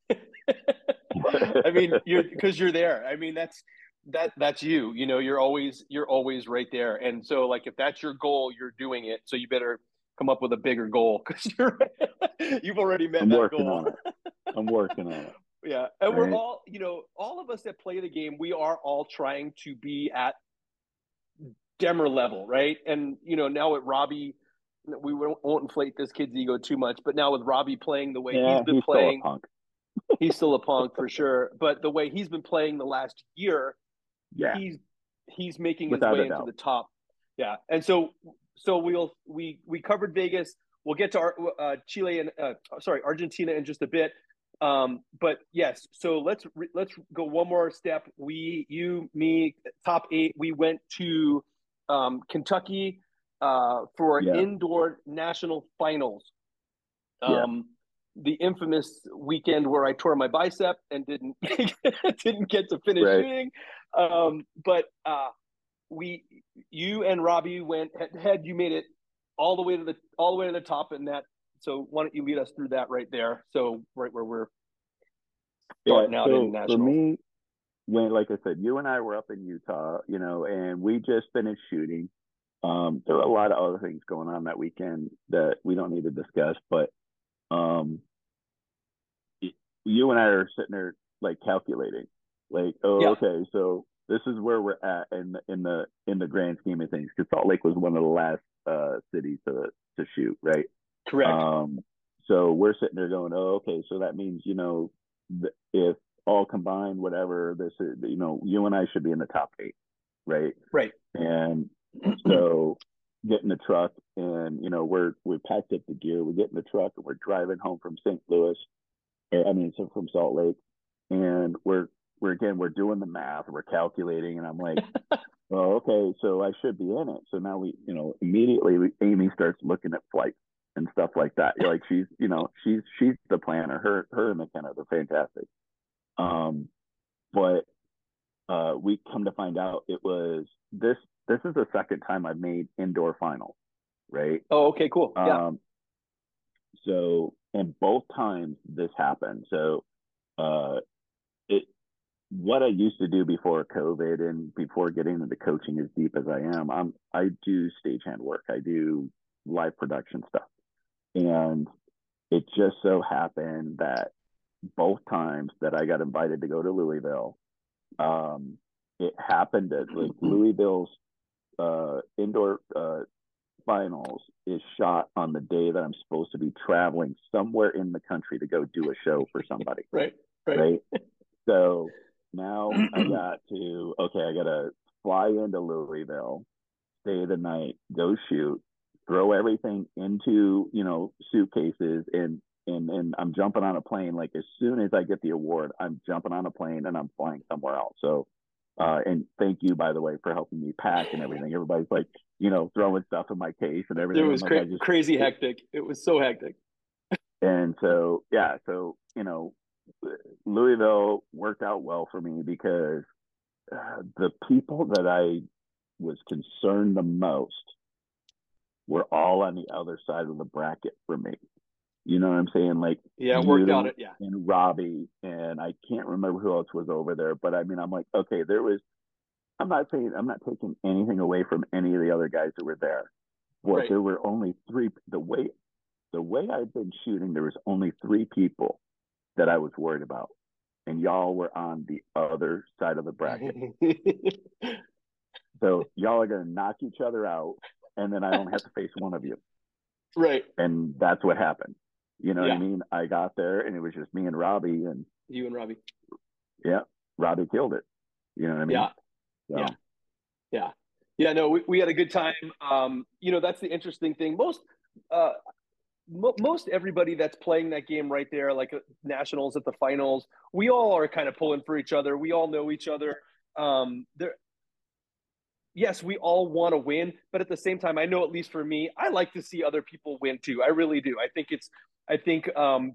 I mean, you're because you're there. I mean, that's that that's you. You know, you're always you're always right there. And so, like, if that's your goal, you're doing it. So you better come up with a bigger goal because you're you've already met I'm that working goal. on it. I'm working on it. Yeah, and we're Right. all you know, all of us that play the game, we are all trying to be at Demmer level, right? And you know, now with Robbie, we won't, won't inflate this kid's ego too much, but now with Robbie playing the way he's Yeah, been he's still a playing, punk. he's still a punk for sure. But the way he's been playing the last year, Yeah, he's he's making his without way a into doubt. the top. Yeah, and so so we'll we we covered Vegas. We'll get to our, uh, Chile and uh, sorry Argentina in just a bit. Um, but yes, so let's let's go one more step. We, you, me, top eight. We went to um, Kentucky uh, for Yeah, indoor national finals. yeah, Um, the infamous weekend where I tore my bicep and didn't didn't get to finish right. shooting. Um, but uh, we, you and Robbie went head to head. You made it all the way to the all the way to the top, and that. So why don't you lead us through that right there? So right where we're Yeah. starting out in So for nationals. me, when like I said, you and I were up in Utah, you know, and we just finished shooting. Um, there were a lot of other things going on that weekend that we don't need to discuss, but um, you and I are sitting there like calculating. Like, oh, Yeah. okay, so this is where we're at in the in the in the grand scheme of things. Because Salt Lake was one of the last uh, cities to to shoot, right? Correct. Um, so we're sitting there going, oh, okay, so that means you know, if all combined, whatever this is, you know, you and I should be in the top eight, right? Right. And so get in the truck, and you know, we're we packed up the gear, we get in the truck, and we're driving home from Saint Louis, or I mean, so from Salt Lake, and we're we're again we're doing the math, we're calculating, and I'm like, well, okay, so I should be in it. So now we, you know, immediately we, Amy starts looking at flights and stuff like that. You're like, she's, you know, she's she's the planner. Her her and McKenna, they're fantastic. Um, but uh, we come to find out it was this. This is the second time I've made indoor finals, right? Oh, okay, cool. Yeah. Um, so and both times this happened. So uh, it what I used to do before COVID and before getting into coaching as deep as I am, I'm I do stagehand work. I do live production stuff. And it just so happened that both times that I got invited to go to Louisville, um, it happened that like Louisville's uh, indoor uh, finals is shot on the day that I'm supposed to be traveling somewhere in the country to go do a show for somebody. Right. Right. Right. So now I got to, okay, I got to fly into Louisville, stay the night, go shoot, throw everything into, you know, suitcases, and, and, and I'm jumping on a plane. Like as soon as I get the award, I'm jumping on a plane and I'm flying somewhere else. So, uh, and thank you, by the way, for helping me pack and everything. Everybody's like, you know, throwing stuff in my case and everything. It was like, cra- just, crazy hectic. It was so hectic. And so, yeah, so, you know, Louisville worked out well for me because uh, the people that I was concerned the most were all on the other side of the bracket for me. You know what I'm saying? Like, yeah, it worked you out. It yeah, and Robbie, and I can't remember who else was over there, but I mean, I'm like, okay, there was. I'm not saying I'm not taking anything away from any of the other guys that were there, but right. there were only three. The way the way I've been shooting, there was only three people that I was worried about, and y'all were on the other side of the bracket. So y'all are going to knock each other out, and then I only have to face one of you. Right. And that's what happened. You know yeah. what I mean? I got there, and it was just me and Robbie, and you and Robbie. Yeah, Robbie killed it. You know what I mean? Yeah. So. Yeah. Yeah. Yeah. No, we, we had a good time. Um, you know, that's the interesting thing. Most, uh, mo- most everybody that's playing that game right there, like uh, nationals at the finals, we all are kind of pulling for each other. We all know each other. Um, there, yes, we all want to win, but at the same time, I know at least for me, I like to see other people win too. I really do. I think it's, I think, um,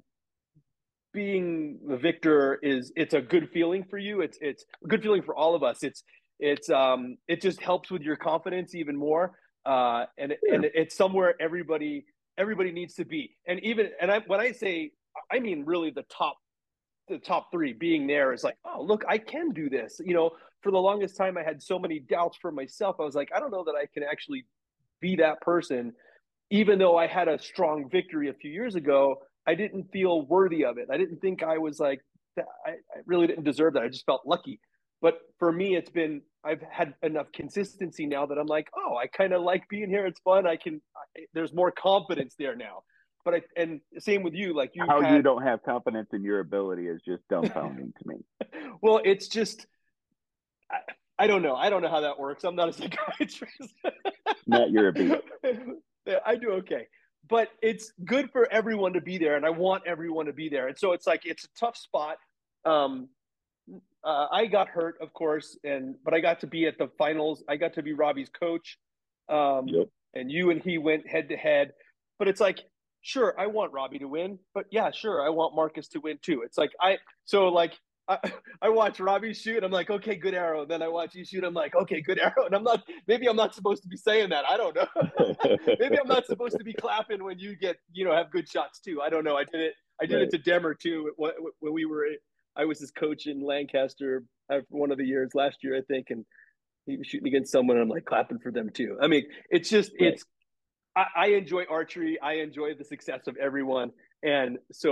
being the victor is it's a good feeling for you. It's it's a good feeling for all of us. It's it's um it just helps with your confidence even more. Uh, and Yeah. and it's somewhere everybody everybody needs to be. And even and I when I say I mean really the top the top three being there is like, oh look, I can do this. You know, for the longest time I had so many doubts for myself. I was like, I don't know that I can actually be that person, even though I had a strong victory a few years ago. I didn't feel worthy of it. I didn't think I was like, I, I really didn't deserve that. I just felt lucky. But for me, it's been, I've had enough consistency now that I'm like, oh, I kind of like being here. It's fun. I can, I, there's more confidence there now. But I, and same with you, like you How had, you don't have confidence in your ability is just dumbfounding to me. Well, it's just, I, I don't know. I don't know how that works. I'm not a psychiatrist. Matt, you're a beast. I do okay. But it's good for everyone to be there, and I want everyone to be there. And so it's like it's a tough spot. Um, uh, I got hurt, of course, and but I got to be at the finals. I got to be Robbie's coach, um, Yep. and you and he went head to head. But it's like, sure, I want Robbie to win, but yeah, sure, I want Marcus to win too. It's like I so like I, I watch Robbie shoot. I'm like, okay, good arrow. Then I watch you shoot. I'm like, okay, good arrow. And I'm not, maybe I'm not supposed to be saying that. I don't know. Maybe I'm not supposed to be clapping when you get, you know, have good shots too. I don't know. I did it. I did Right. it to Demmer too. When we were, I was his coach in Lancaster for one of the years last year, I think. And he was shooting against someone. And I'm like clapping for them too. I mean, it's just, Right. it's, I, I enjoy archery. I enjoy the success of everyone. And so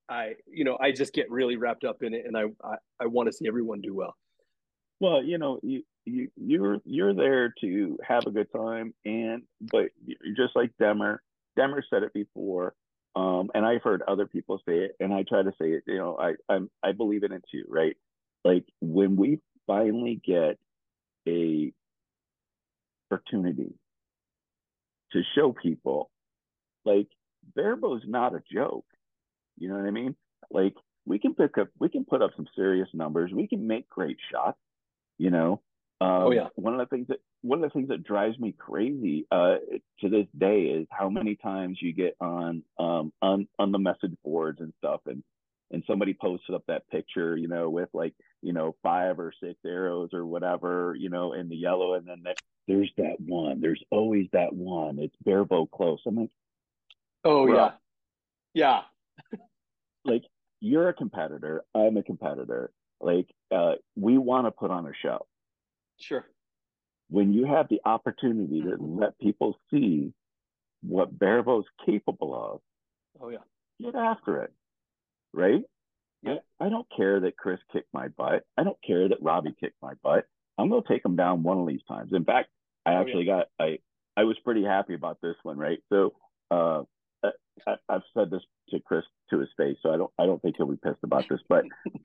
I, you know, I just get really wrapped up in it, and I, I, I want to see everyone do well. Well, you know, you you you're you're there to have a good time, and but you're just like Demmer. Demmer said it before, um, and I've heard other people say it, and I try to say it. You know, I I'm I believe in it too, right? Like when we finally get a opportunity to show people, like Barebo's not a joke. You know what I mean? Like we can pick up, we can put up some serious numbers. We can make great shots. You know, Oh um, yeah. one of the things that one of the things that drives me crazy uh, to this day is how many times you get on um, on on the message boards and stuff, and and somebody posts up that picture, you know, with like you know five or six arrows or whatever, you know, in the yellow, and then that, there's that one. There's always that one. It's barebow close. I'm like, Oh bro, yeah. Yeah. like you're a competitor. I'm a competitor. Like uh, we want to put on a show. Sure. When you have the opportunity to Mm-hmm. let people see what Barebo's capable of, Oh yeah. get after it, right? I, Yep. I don't care that Chris kicked my butt. I don't care that Robbie kicked my butt. I'm going to take him down one of these times. In fact, I Oh yeah. actually got, I, I was pretty happy about this one, right? So, uh, I, I've said this to Chris to his face, so I don't, I don't think he'll be pissed about this, but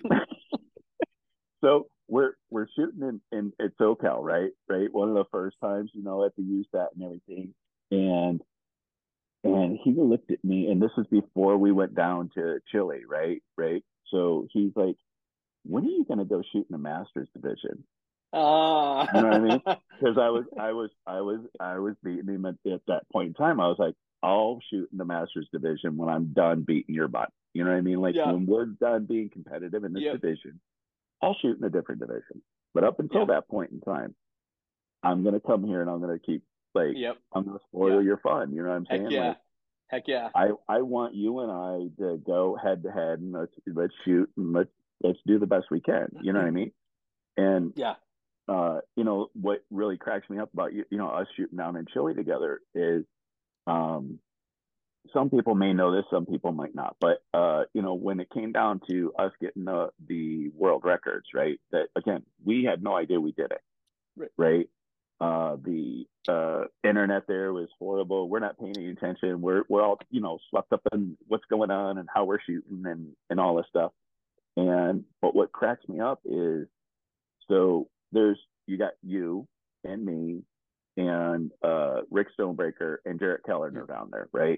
so we're we're shooting in in at SoCal, right? Right. One of the first times, you know, at the U S A T and everything, and and he looked at me, and this is before we went down to Chile, right? Right. So he's like, "When are you going to go shoot in the Masters division?" Ah. You know what I mean? Because I was I was I was I was beating him at, at that point in time. I was like, "I'll shoot in the Masters division when I'm done beating your butt." You know what I mean? Like Yeah. when we're done being competitive in this Yep. division, I'll shoot in a different division. But up until Yeah. that point in time, I'm gonna come here and I'm gonna keep like Yep. I'm gonna Yeah. spoil your fun. You know what I'm Heck saying? yeah. Like Heck yeah. I I want you and I to go head to head and let's let's shoot and let's let's do the best we can. You know what I mean? And Yeah. uh, you know what really cracks me up about you, you know, us shooting down in Chile together is um some people may know this, some people might not. But uh, you know, when it came down to us getting the the world records, right? That again, we had no idea we did it, Right. right? Uh, the uh, internet there was horrible. We're not paying any attention. We're we're all you know swept up in what's going on and how we're shooting and and all this stuff. And but what cracks me up is so there's you got you and me and uh, Rick Stonebreaker and Jarrett Kellner down there, right?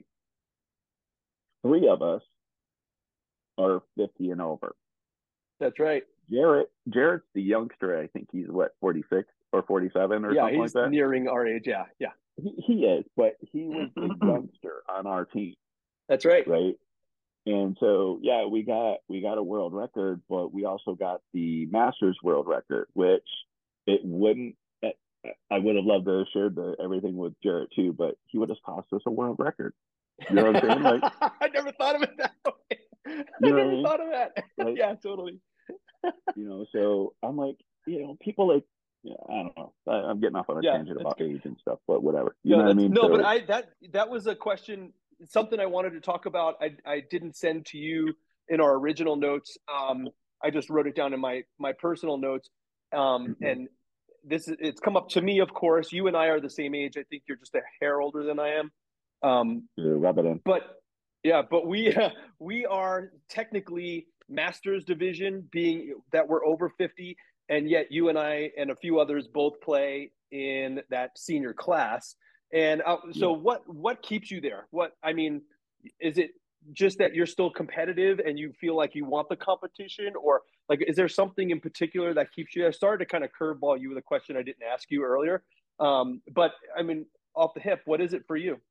Three of us are fifty and over. That's right. Jarrett, Jarrett's the youngster. I think he's what forty-six or forty-seven or Yeah, something like he's that. nearing our age. Yeah. Yeah. He, he is, but he was the youngster on our team, That's right. right? And so, yeah, we got we got a world record, but we also got the Masters world record, which it wouldn't. I would have loved to have shared the, everything with Jarrett too, but he would have cost us a world record. You know what I'm saying? Like, I never thought of it that way. I you know what I never mean? thought of that. Like, Yeah, totally. you know, so I'm like, you know, people like, yeah, I don't know. I, I'm getting off on a Yeah, tangent that's about good. age and stuff, but whatever. You No, know what I that's mean? no, but So, I that that was a question, something I wanted to talk about. I I didn't send to you in our original notes. Um, I just wrote it down in my my personal notes. Um, mm-hmm. and this is it's come up to me, of course. You and I are the same age. I think you're just a hair older than I am. Um, Yeah, rub it in. but yeah, but we uh, we are technically Masters division, being that we're over fifty, and yet you and I and a few others both play in that senior class. And uh, so, Yeah. what what keeps you there? What I mean, is it just that you're still competitive and you feel like you want the competition, or like is there something in particular that keeps you there? I started to kind of curveball you with a question I didn't ask you earlier, um, but I mean, off the hip, what is it for you?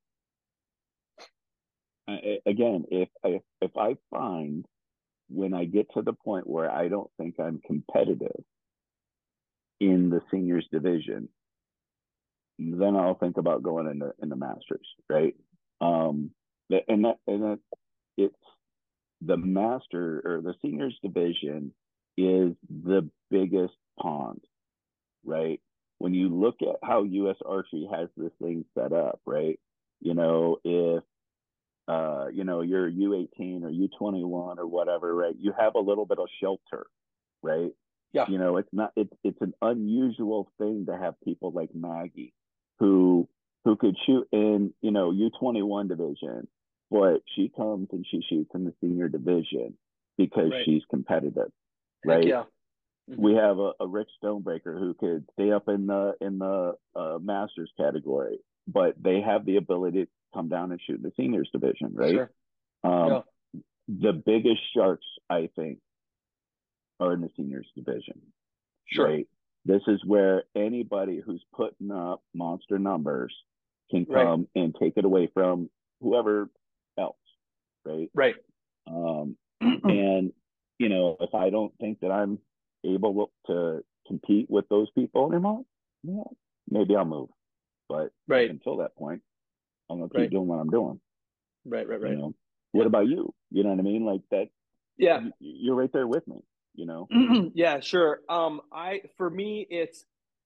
I, again, if I, if I find when I get to the point where I don't think I'm competitive in the seniors division, then I'll think about going into in the Masters, right? Um, and that and that it's the master or the seniors division is the biggest pond, right? When you look at how U S Archery has this thing set up, right? You know, if uh, you know, you're U eighteen or U twenty-one or whatever, right? You have a little bit of shelter, right? Yeah. You know, it's not it's it's an unusual thing to have people like Maggie who who could shoot in, you know, U twenty-one division, but she comes and she shoots in the senior division because Right. she's competitive, Heck right? yeah. Mm-hmm. We have a, a Rich Stonebreaker who could stay up in the in the uh, masters category, but they have the ability to come down and shoot in the seniors division, right? Sure. Um, Yeah. the biggest sharks, I think, are in the seniors division, Sure. right? This is where anybody who's putting up monster numbers can Right. come and take it away from whoever else, right? Right. Um, and you know, if I don't think that I'm able to compete with those people anymore, yeah, maybe I'll move. But Right. until that point, I'm gonna keep Right. doing what I'm doing. Right. Right. Right. You know, what Yeah. about you? You know what I mean? Like that. Yeah. y- You're right there with me. You know. Yeah. Sure. Um. I for me, it's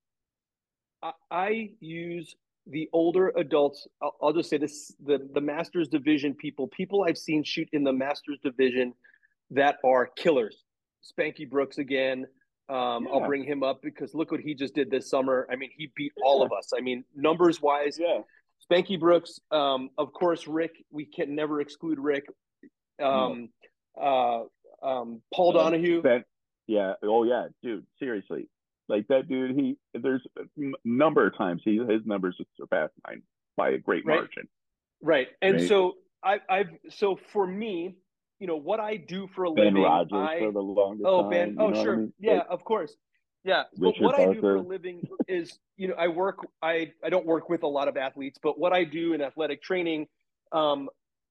I, I use the older adults. I'll, I'll just say this: the the Masters division people, people I've seen shoot in the Masters division that are killers. Spanky Brooks again. Um, I'll Yeah. bring him up because look what he just did this summer. I mean, he beat Yeah. all of us. I mean, numbers wise, Yeah. Spanky Brooks. Um, of course, Rick. We can never exclude Rick. Um, uh, um, Paul Uh, Donahue. that, yeah. Oh yeah, dude. Seriously, like that dude. He there's a m- number of times he his numbers have surpassed mine by a great Right. margin. Right. And Right. so I, I've so for me, you know, what I do for a Ben living, Rogers I for the longest oh time. Ben, You oh know what I sure, mean? yeah, Like of course, yeah. But Richard what I do for a Parker. living is, you know, I work. I I don't work with a lot of athletes, but what I do in athletic training, um,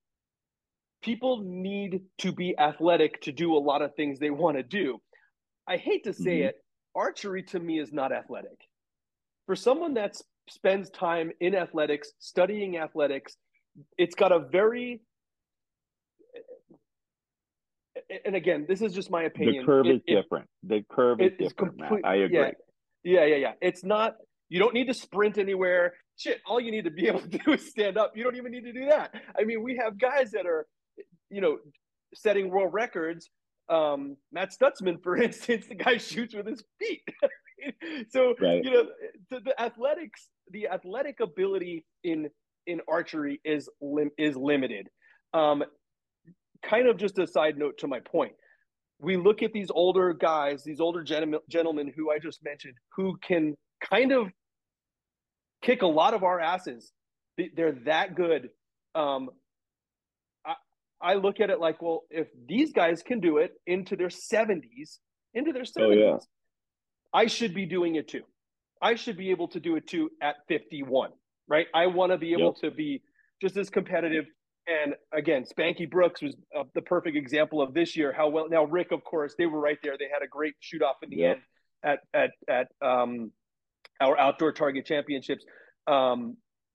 people need to be athletic to do a lot of things they want to do. I hate to say Mhm. it, archery to me is not athletic. For someone that spends time in athletics, studying athletics, it's got a very and again, this is just my The opinion. curve It is it, different. The curve is it is different, Matt. complete. I Yeah, agree. yeah, yeah, yeah. It's not. You don't need to sprint anywhere. Shit, all you need to be able to do is stand up. You don't even need to do that. I mean, we have guys that are, you know, setting world records. Um, Matt Stutzman, for instance, the guy shoots with his feet. So Right. you know, the, the athletics, the athletic ability in in archery is lim- is limited. Um, kind of just a side note to my point. We look at these older guys, these older gentlemen, gentlemen who I just mentioned, who can kind of kick a lot of our asses. They're that good. Um, I, I look at it like, well, if these guys can do it into their seventies, into their Oh seventies, yeah. I should be doing it too. I should be able to do it too at fifty-one, right? I want to be able Yep. to be just as competitive. And again, Spanky Brooks was uh, the perfect example of this year. How well now Rick, of course, they were right there. They had a great shoot off in the Yep. end at at at um, our outdoor target championships. Um,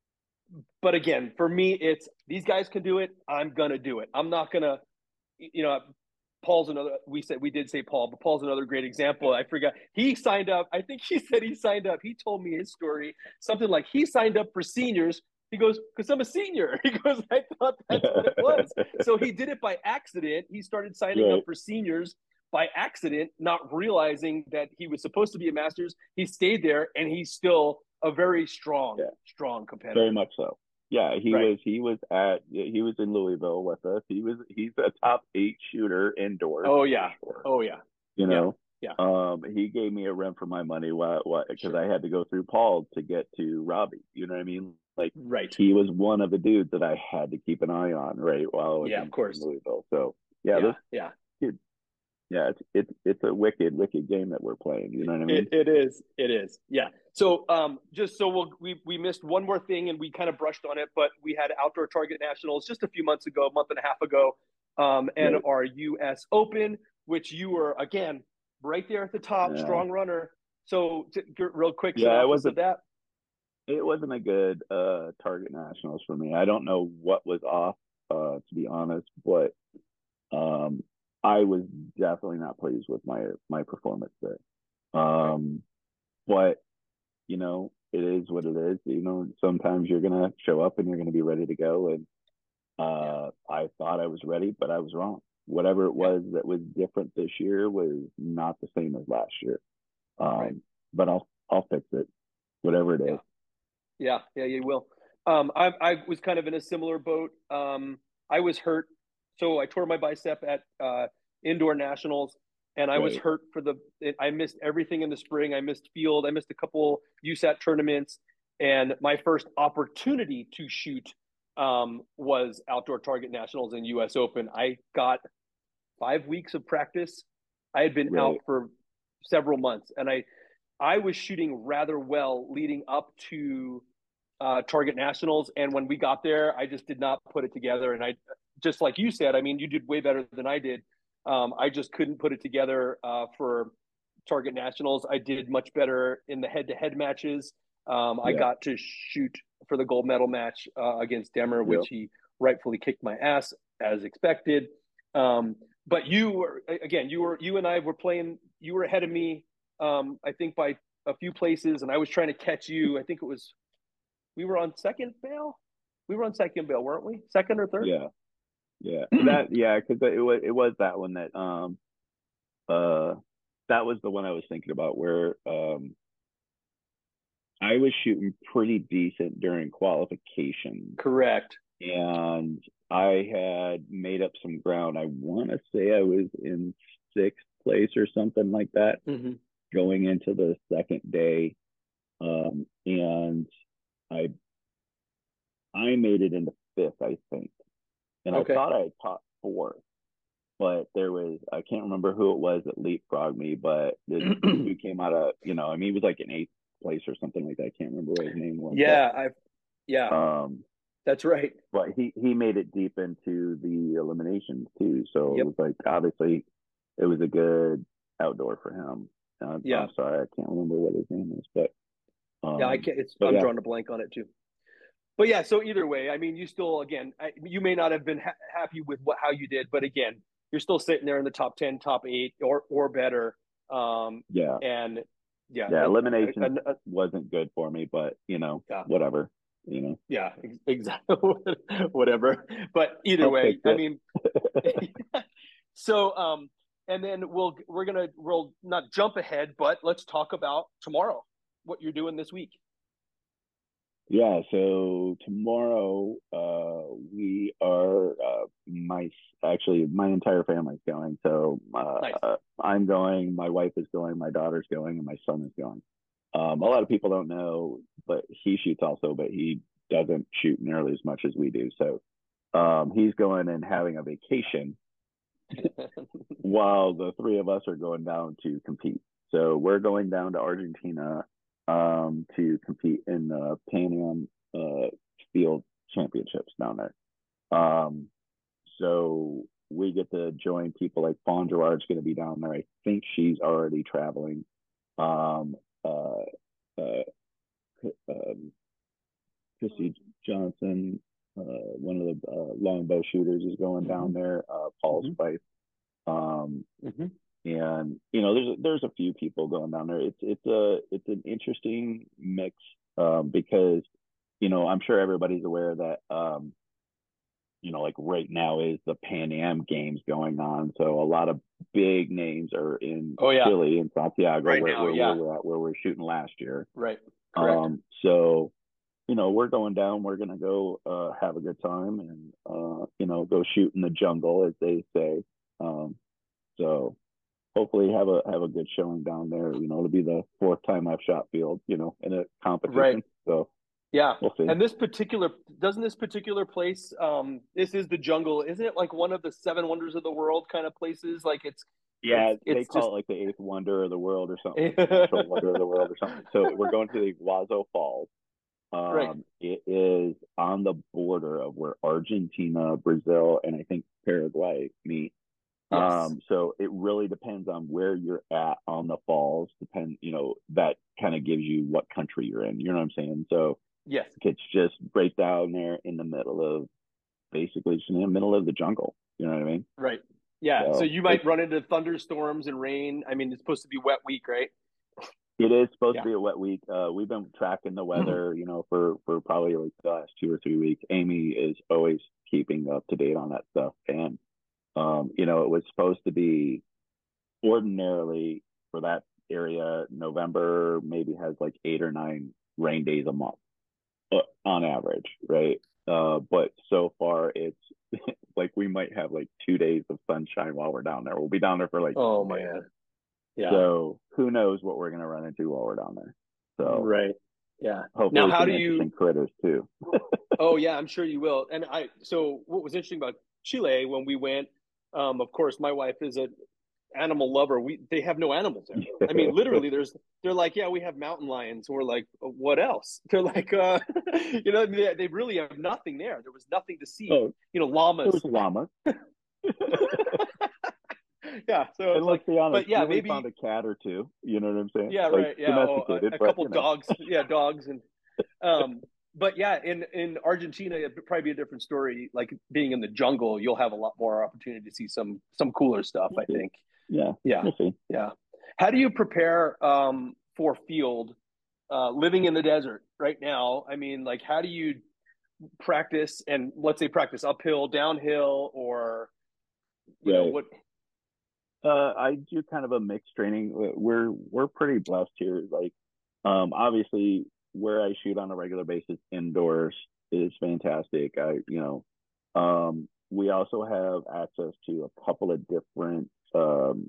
but again, for me, it's these guys can do it. I'm gonna do it. I'm not gonna, you know. Paul's another. We said we did say Paul, but Paul's another great example. I forgot he signed up. I think he said he signed up. He told me his story, something like he signed up for seniors. He goes, because I'm a senior. He goes, I thought that's what it was. So he did it by accident. He started signing Right. up for seniors by accident, not realizing that he was supposed to be a master's. He stayed there, and he's still a very strong, Yeah. strong competitor. Very much so. Yeah, he Right. was he was at he was in Louisville with us. He was he's a top eight shooter indoors. Oh yeah. for sure. Oh yeah. You know, Yeah. um, he gave me a run for my money. What what? Because Sure. I had to go through Paul to get to Robbie. You know what I mean? Like Right. he was one of the dudes that I had to keep an eye on, right? While I was Yeah, in, of course. in Louisville. So yeah, Yeah. this Yeah. kid, yeah, it's it's it's a wicked wicked game that we're playing. You know what I mean? It, it is. It is. Yeah. So, um, just so we'll, we we missed one more thing, and we kind of brushed on it, but we had Outdoor Target Nationals just a few months ago, a month and a half ago, um, and Right. our U S Open, which you were again right there at the top, Yeah. strong runner. So, t- g- real quick Yeah, it synopsis wasn't of that. it wasn't a good uh target nationals for me. I don't know what was off, uh, to be honest, but um I was definitely not pleased with my my performance there. Um but you know, it is what it is. You know, sometimes you're gonna show up and you're gonna be ready to go, and Uh, I thought I was ready, but I was wrong. Whatever it Yeah. was that was different this year was not the same as last year. Um, Right. but I'll I'll fix it, whatever it is. Yeah. Yeah. Yeah. You will. Um, I I was kind of in a similar boat. Um, I was hurt, so I tore my bicep at uh, indoor nationals, and I was Right. hurt for the. I missed everything in the spring. I missed field. I missed a couple U S A T tournaments, and my first opportunity to shoot um, was outdoor target nationals and U S Open. I got five weeks of practice. I had been out Right. for several months, and I I was shooting rather well leading up to uh, Target Nationals. And when we got there, I just did not put it together. And I, just like you said, I mean, you did way better than I did. Um, I just couldn't put it together uh, for Target Nationals. I did much better in the head-to-head matches. Um, I Yeah. got to shoot for the gold medal match uh, against Demmer, Yep. which he rightfully kicked my ass as expected. Um, but you were again, you were you and I were playing. You were ahead of me, um, I think by a few places, and I was trying to catch you. I think it was we were on second bail. We were on second bail, weren't we? Second or third? Yeah. Yeah. That yeah, because it was it was that one that um uh that was the one I was thinking about where um I was shooting pretty decent during qualification, Correct. and I had made up some ground. I want to say I was in sixth place or something like that Mm-hmm. going into the second day. Um, and I I made it into fifth, I think, and I Okay. thought I had caught fourth, but there was I can't remember who it was that leapfrogged me, but the dude came out of you know I mean he was like in eighth place or something like that. I can't remember what his name was. yeah, I yeah, But, um, that's right. but he he made it deep into the eliminations too, so it Yep. was like obviously it was a good outdoor for him. Uh, Yeah. I'm sorry, I can't remember what his name is, but um, Yeah, I can't it's but I'm yeah, drawing a blank on it too. But yeah, so either way, I mean, you still again, I, you may not have been ha- happy with what how you did, but again, you're still sitting there in the top ten, top eight, or or better. Um, yeah, and yeah, yeah. a, a, Eliminations a, wasn't good for me, but you know, yeah, whatever, you know, yeah, exactly, whatever. But either I'll way, fix I it. mean, so um, and then we'll we're gonna we'll not jump ahead, but let's talk about tomorrow, what you're doing this week. Yeah, so tomorrow uh we are uh my actually my entire family's going. So Nice. uh I'm going, my wife is going, my daughter's going, and my son is going. Um a lot of people don't know, but he shoots also, but he doesn't shoot nearly as much as we do. So um he's going and having a vacation while the three of us are going down to compete. So we're going down to Argentina um, to compete in the Pan Am uh, Field Championships down there. Um, so we get to join people like Fawn Gerard's going to be down there. I think she's already traveling. Um, uh, uh, um, Christy Johnson, uh, one of the uh, longbow shooters, is going down there. Uh, Paul Mm-hmm. Spice. Um, Mm-hmm. and you know, there's there's a few people going down there. It's it's a it's an interesting mix um, because you know I'm sure everybody's aware that um, you know like right now is the Pan Am Games going on, so a lot of big names are in Oh yeah, Chile and Santiago, right where, now, where yeah, we're at, where we're shooting last year. right, correct. Um, so you know we're going down. We're gonna go uh, have a good time and uh, you know go shoot in the jungle, as they say. Um, so hopefully have a have a good showing down there. You know, it'll be the fourth time I've shot field, you know, in a Right. competition. So Yeah. we'll see. And this particular doesn't this particular place, um, this is the jungle, isn't it like one of the seven wonders of the world kind of places? Like it's it's Yeah, they it's call just it like the eighth wonder of the world or something, like the natural wonder of the world or something. So we're going to the Iguazu Falls. right. Um, it is on the border of where Argentina, Brazil, and I think Paraguay meet. Yes. Um, so it really depends on where you're at on the falls. Depend, you know, that kind of gives you what country you're in. You know what I'm saying? So Yes. it's just right down there in the middle of basically just in the middle of the jungle. You know what I mean? Right. Yeah. So So you it's might run into thunderstorms and rain. I mean, it's supposed to be wet week, right? It is supposed Yeah. to be a wet week. Uh, we've been tracking the weather, you know, for for probably like the last two or three weeks. Amy is always keeping up to date on that stuff, and um, you know, it was supposed to be ordinarily for that area. November maybe has like eight or nine rain days a month, uh, on average, right? Uh, but so far it's like we might have like two days of sunshine while we're down there. We'll be down there for like Oh two days. man. Yeah. So who knows what we're gonna run into while we're down there. So right. Yeah. hopefully Now, how some do interesting you? critters too. Oh yeah, I'm sure you will. And I. So what was interesting about Chile when we went? Um, of course, my wife is a animal lover. We they have no animals there. I mean, literally, there's they're like, yeah, we have mountain lions. And we're like, what else? They're like, uh, you know, they, they really have nothing there. There was nothing to see. Oh, You know, there was llamas. llamas. yeah. So And it's let's like, be honest, but yeah, we found maybe. a cat or two. You know what I'm saying? Yeah, Like right. Yeah. Oh, domesticated, a, a but couple you know. dogs. Yeah, dogs and um. But yeah, in in Argentina, it'd probably be a different story. Like being in the jungle, you'll have a lot more opportunity to see some some cooler stuff, I think. Yeah, Yeah, we'll see. yeah. How do you prepare um, for field uh, living in the desert right now? I mean, like, how do you practice and let's say practice uphill, downhill, or you know Right. what? Uh, I do kind of a mixed training. We're we're pretty blessed here. Like, um, obviously, where I shoot on a regular basis indoors is fantastic. I, you know, um, we also have access to a couple of different um,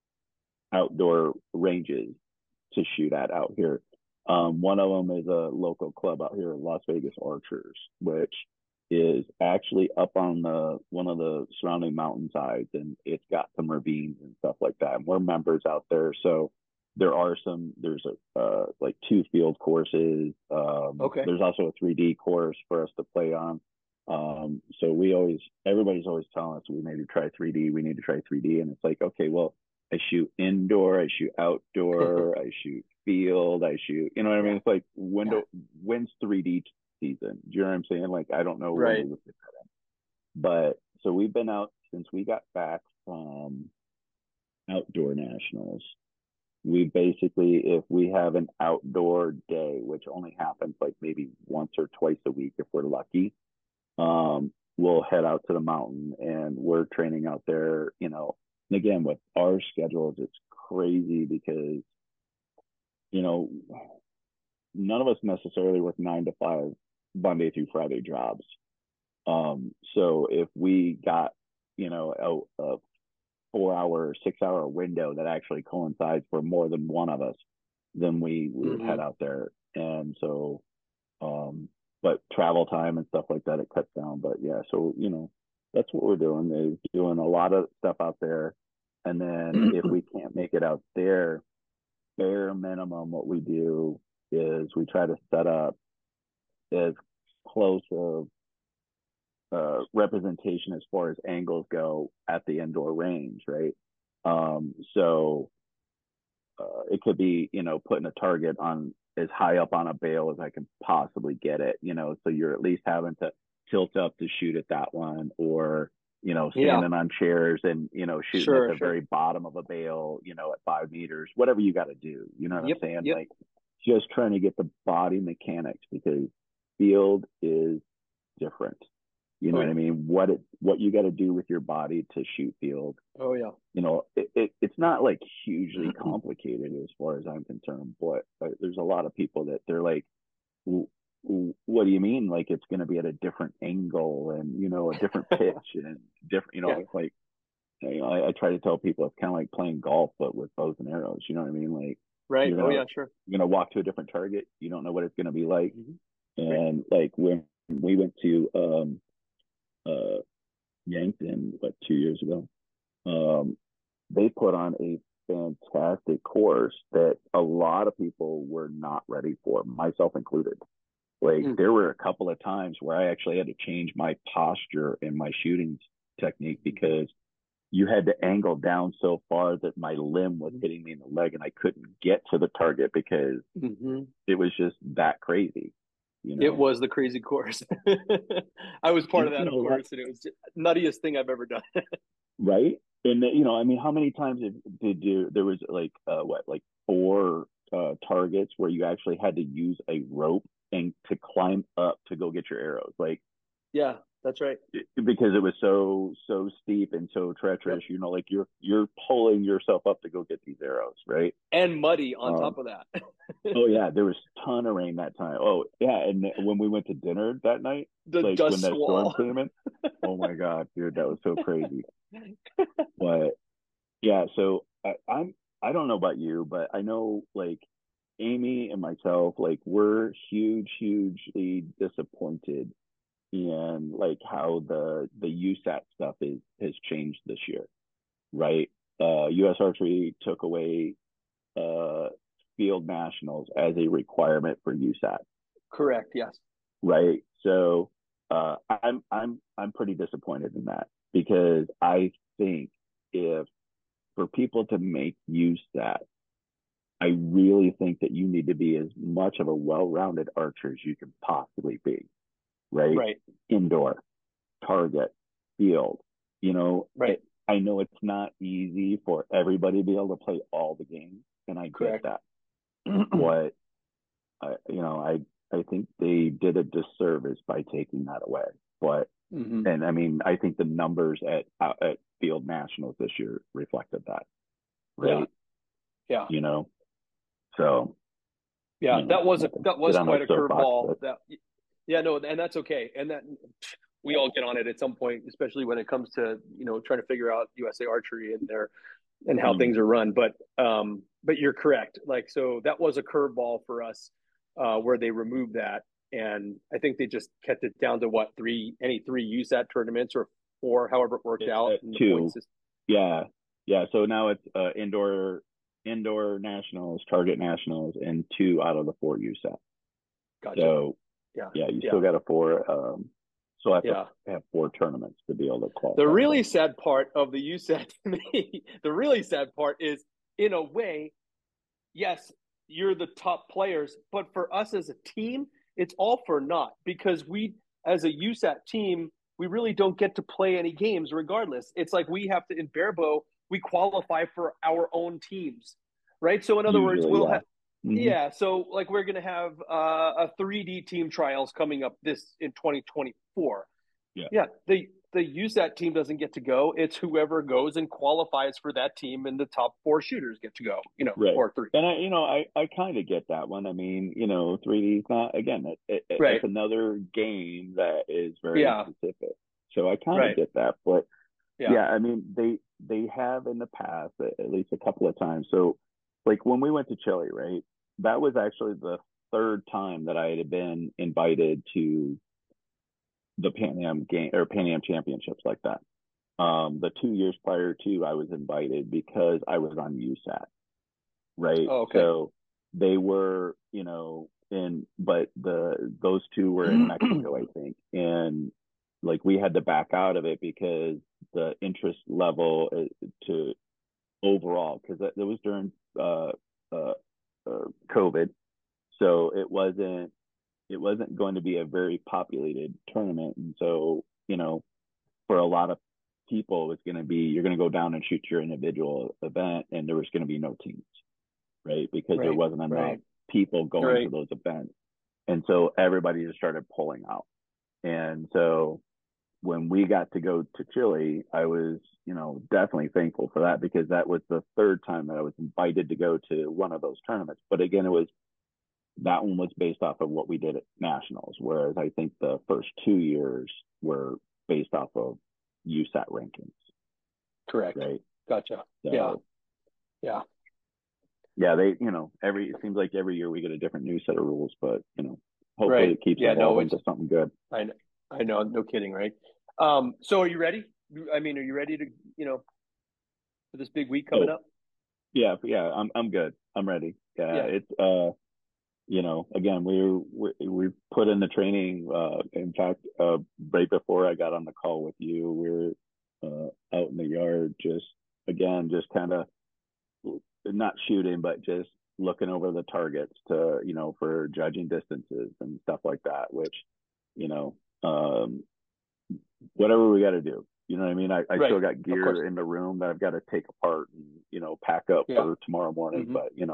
outdoor ranges to shoot at out here. Um, one of them is a local club out here, Las Vegas Archers, which is actually up on the one of the surrounding mountainsides, and it's got some ravines and stuff like that. And we're members out there, so there are some. There's a uh, like two field courses. Um, Okay. There's also a three D course for us to play on. Um, so we always, everybody's always telling us we need to try three D. We need to try three D, and it's like, okay, well, I shoot indoor, I shoot outdoor, I shoot field, I shoot, you know what I mean? Yeah. It's like window, when's three D season? Do you know what I'm saying? Like, I don't know when Right. we would fit that in. But so we've been out since we got back from outdoor nationals. We basically, if we have an outdoor day, which only happens like maybe once or twice a week if we're lucky, um, we'll head out to the mountain and we're training out there, you know. And again, with our schedules, it's crazy because, you know, none of us necessarily work nine to five Monday through Friday jobs. Um, so if we got, you know, a, a four hour, six hour window that actually coincides for more than one of us, then we, we would Mhm. head out there. And so, um, but travel time and stuff like that, it cuts down. But yeah, so, you know, that's what we're doing is doing a lot of stuff out there. And then if we can't make it out there, bare minimum, what we do is we try to set up as close of uh, representation as far as angles go at the indoor range, right? Um, so uh, it could be, you know, putting a target on as high up on a bale as I can possibly get it, you know, so you're at least having to tilt up to shoot at that one, or, you know, standing Yeah. on chairs and, you know, shooting Sure, at the sure. very bottom of a bale, you know, at five meters, whatever you got to do, you know what Yep, I'm saying? yep. Like, just trying to get the body mechanics, because field is different. You know Oh, what I yeah. mean? What it, what you got to do with your body to shoot field. Oh, yeah. You know, it, it, it's not like hugely complicated as far as I'm concerned, but uh, there's a lot of people that they're like, "W- w- what do you mean? Like it's going to be at a different angle and, you know, a different pitch and different, you know, Yeah. it's like, you know, I, I try to tell people it's kind of like playing golf, but with bows and arrows. You know what I mean? Like, Right. you're Oh, gonna yeah, sure. you're gonna walk to a different target. You don't know what it's gonna be like. Mhm. And like when we went to um uh Yankton what two years ago, um, they put on a fantastic course that a lot of people were not ready for, myself included. Like Mm. there were a couple of times where I actually had to change my posture and my shooting technique because you had to angle down so far that my limb was hitting me in the leg and I couldn't get to the target because hmm it was just that crazy. You know, It was the crazy course. I was part and, of that, you of know, like, course, and it was the nuttiest thing I've ever done. right? And you know, I mean, how many times did, did you? There was like uh, what, like four uh, targets where you actually had to use a rope and to climb up to go get your arrows. Like, yeah, that's right. Because it was so so steep and so treacherous. Yep. You know, like you're you're pulling yourself up to go get these arrows, right? And muddy on um, top of that. Oh yeah, there was a ton of rain that time. Oh yeah, and when we went to dinner that night, the like dust when that squall. storm came in, oh my god, dude, that was so crazy. But yeah, so I, I'm I don't know about you, but I know like Amy and myself, like we're huge, hugely disappointed in like how the the U S A T stuff is has changed this year, right? Uh, U S Archery took away uh, field nationals as a requirement for U S A T. Correct. Yes. Right. So uh, I'm I'm I'm pretty disappointed in that, because I think if for people to make U S A T, I really think that you need to be as much of a well-rounded archer as you can possibly be. Right? Right. Indoor, target, field. You know, right. I know it's not easy for everybody to be able to play all the games, and I Correct. get that. But I, you know, I I think they did a disservice by taking that away. But mm-hmm. and I mean, I think the numbers at at field nationals this year reflected that. Right? Yeah. yeah. You know, so. Yeah, you know, that was a that was quite a curveball. But... That. Yeah, no, and that's okay. And that we all get on it at some point, especially when it comes to, you know, trying to figure out U S A Archery and their and how mm. things are run. But um, but you're correct. Like, so that was a curveball for us uh, where they removed that. And I think they just kept it down to what, three, any three U S A T tournaments or four, however it worked it, out. Uh, in the two. point system. Yeah. Yeah. So now it's uh, indoor, indoor nationals, target nationals, and two out of the four U S A T. Gotcha. So, Yeah, yeah, you yeah. still got a four. Um, so I have yeah. to have four tournaments to be able to qualify. The really sad part of the U S A T to me, the really sad part is, in a way, yes, you're the top players, but for us as a team, it's all for naught, because we, as a U S A T team, we really don't get to play any games regardless. It's like we have to, in Barebow, we qualify for our own teams, right? So in other Usually, words, we'll yeah. have. Mm-hmm. Yeah, so like we're going to have uh, a three D team trials coming up this in twenty twenty-four. Yeah, yeah. The the U S A T team doesn't get to go. It's whoever goes and qualifies for that team, and the top four shooters get to go. You know, right. or three. And I, you know, I, I kind of get that one. I mean, you know, three D is not, again, it, it, right. it's another game that is very yeah. specific. So I kind of right. get that, but yeah. yeah, I mean, they they have in the past at least a couple of times. So like when we went to Chile, right? That was actually the third time that I had been invited to the Pan Am game or Pan Am championships like that. Um, the two years prior to, I was invited because I was on U S A T, right? Oh, okay. So they were, you know, in, but the those two were in Mexico, I think, and like we had to back out of it because the interest level to overall, because it was during uh, uh, uh, COVID, so it wasn't it wasn't going to be a very populated tournament, and so you know, for a lot of people, it was going to be you're going to go down and shoot your individual event, and there was going to be no teams, right? Because right, there wasn't enough right. people going right. to those events, and so everybody just started pulling out, and so when we got to go to Chile, I was, you know, definitely thankful for that, because that was the third time that I was invited to go to one of those tournaments. But again, it was, that one was based off of what we did at nationals, whereas I think the first two years were based off of U S A T rankings. Correct. Right. Gotcha. So, yeah. Yeah. Yeah. They, you know, every, it seems like every year we get a different new set of rules, but, you know, hopefully right. it keeps yeah, evolving no, to something good. I know. I know. No kidding. Right. Um, so are you ready? I mean, are you ready to, you know, for this big week coming oh, up? Yeah. Yeah. I'm, I'm good. I'm ready. Yeah. yeah. It's, uh, you know, again, we we we put in the training. Uh, in fact, uh, right before I got on the call with you, we were uh, out in the yard, just again, just kind of not shooting, but just looking over the targets to, you know, for judging distances and stuff like that. Which, you know, um, whatever we got to do. You know what I mean? I, I right. still got gear in the room that I've got to take apart and, you know, pack up yeah. for tomorrow morning. Mm-hmm. But, you know,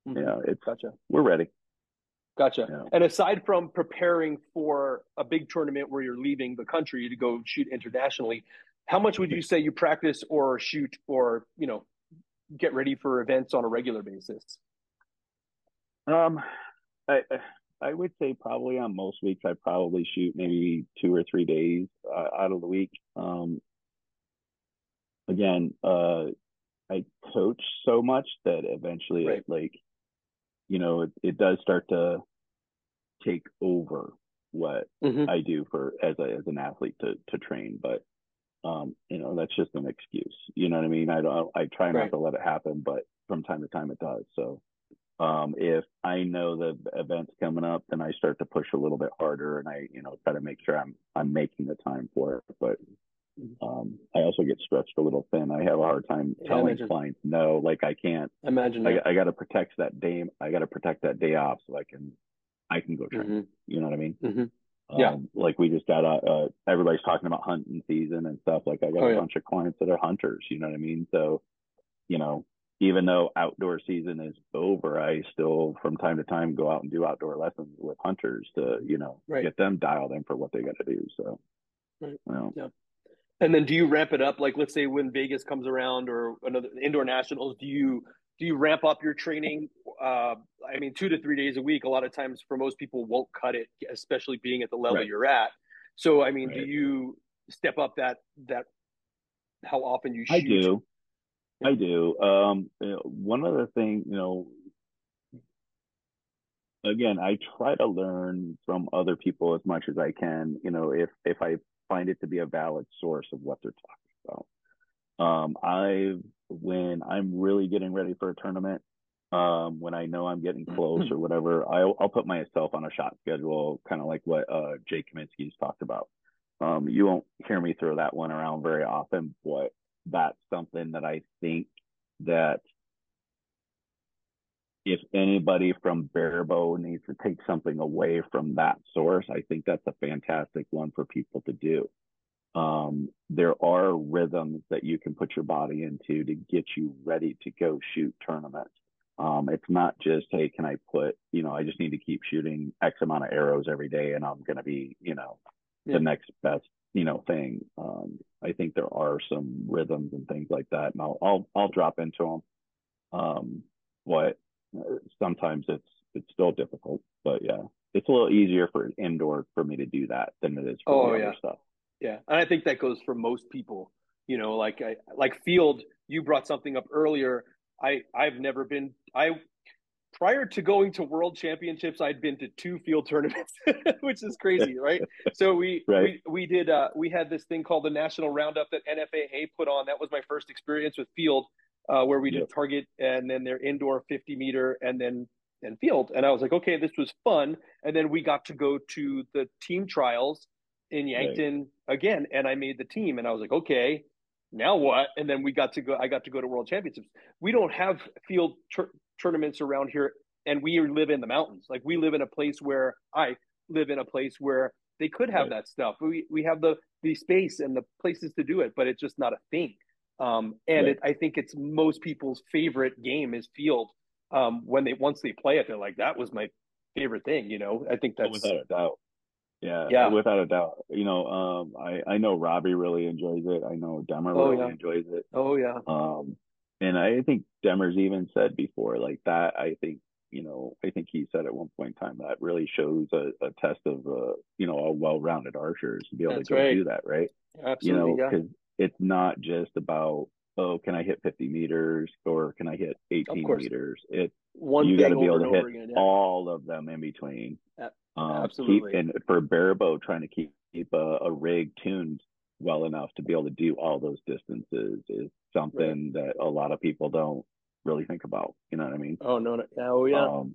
Mm-hmm. You know, it's Gotcha. we're ready. Gotcha. You know. And aside from preparing for a big tournament where you're leaving the country to go shoot internationally, how much would you say you practice or shoot or, you know, get ready for events on a regular basis? Um, I I would say probably on most weeks I probably shoot maybe two or three days uh, out of the week. Um, again, uh, I coach so much that eventually Right. it like, you know, it, it does start to take over what Mm-hmm. I do for as a as an athlete to to train. But um, you know, that's just an excuse. You know what I mean? I don't I try not Right. to let it happen, but from time to time it does. So um, if I know the event's coming up, then I start to push a little bit harder, and I, you know, try to make sure I'm I'm making the time for it. But um, I also get stretched a little thin. I have a hard time Yeah, telling imagine. clients no, like I can't. I imagine. I, I got to protect that day. I got to protect that day off so I can I can go train. Mm-hmm. You know what I mean? Mm-hmm. Yeah. Um, like we just got a, uh, everybody's talking about hunting season and stuff. Like I got Oh, a yeah. bunch of clients that are hunters. You know what I mean? So, you know, even though outdoor season is over, I still from time to time go out and do outdoor lessons with hunters to, you know, Right. get them dialed in for what they got to do. So, Right. you know. Yeah. And then do you ramp it up? Like, let's say when Vegas comes around or another indoor nationals, do you do you ramp up your training? Uh, I mean, two to three days a week. A lot of times, for most people, won't cut it, especially being at the level Right. you're at. So, I mean, Right. do you step up that that how often you shoot? I do. I do. Um, you know, one other thing, you know, again, I try to learn from other people as much as I can, you know, if if I find it to be a valid source of what they're talking about. Um, I when I'm really getting ready for a tournament, um, when I know I'm getting close or whatever, I'll, I'll put myself on a shot schedule, kind of like what uh, Jay Kaminsky's talked about. Um, you won't hear me throw that one around very often, but that's something that I think that if anybody from Barebow needs to take something away from that source, I think that's a fantastic one for people to do. Um, there are rhythms that you can put your body into to get you ready to go shoot tournaments. Um, it's not just, hey, can I put, you know, I just need to keep shooting X amount of arrows every day and I'm going to be, you know, Yeah. the next best, you know, thing. Um, I think there are some rhythms and things like that, and I'll I'll, I'll drop into them. Um, what sometimes it's it's still difficult, but yeah, it's a little easier for indoor for me to do that than it is for Oh, the yeah. other stuff. Yeah, and I think that goes for most people. You know, like I like field. You brought something up earlier. I I've never been. I prior to going to World Championships, I'd been to two field tournaments, which is crazy, right? So we Right. we we did. Uh, we had this thing called the National Roundup that N F A A put on. That was my first experience with field, uh, where we did Yep. target and then their indoor fifty meter and then and field. And I was like, okay, this was fun. And then we got to go to the team trials in Yankton right. again, and I made the team. And I was like, okay, now what? And then we got to go. I got to go to World Championships. We don't have field tur- tournaments around here, and we live in the mountains. Like we live in a place where I live in a place where they could have right. that stuff. We we have the the space and the places to do it, but it's just not a thing. Um, and right. it, I think it's most people's favorite game is field. Um, when they once they play it, they're like, that was my favorite thing. You know, I think that's oh, without a doubt. Yeah, yeah, without a doubt. You know, um, I I know Robbie really enjoys it. I know Demer oh, really yeah. enjoys it. Oh yeah. Um, and I think Demer's even said before, like that. I think you know, I think he said at one point in time that really shows a, a test of uh, you know, a well-rounded archer is to be able That's to go right. do that, right? Absolutely, you know, yeah. because it's not just about oh, can I hit fifty meters or can I hit eighteen meters? It's one you got to thing be able over to and hit over again, yeah. all of them in between. Yeah. Um, Absolutely. Keep, and for Barebow, trying to keep, keep a, a rig tuned well enough to be able to do all those distances is something right. that a lot of people don't really think about. You know what I mean? Oh no! no oh yeah. Um,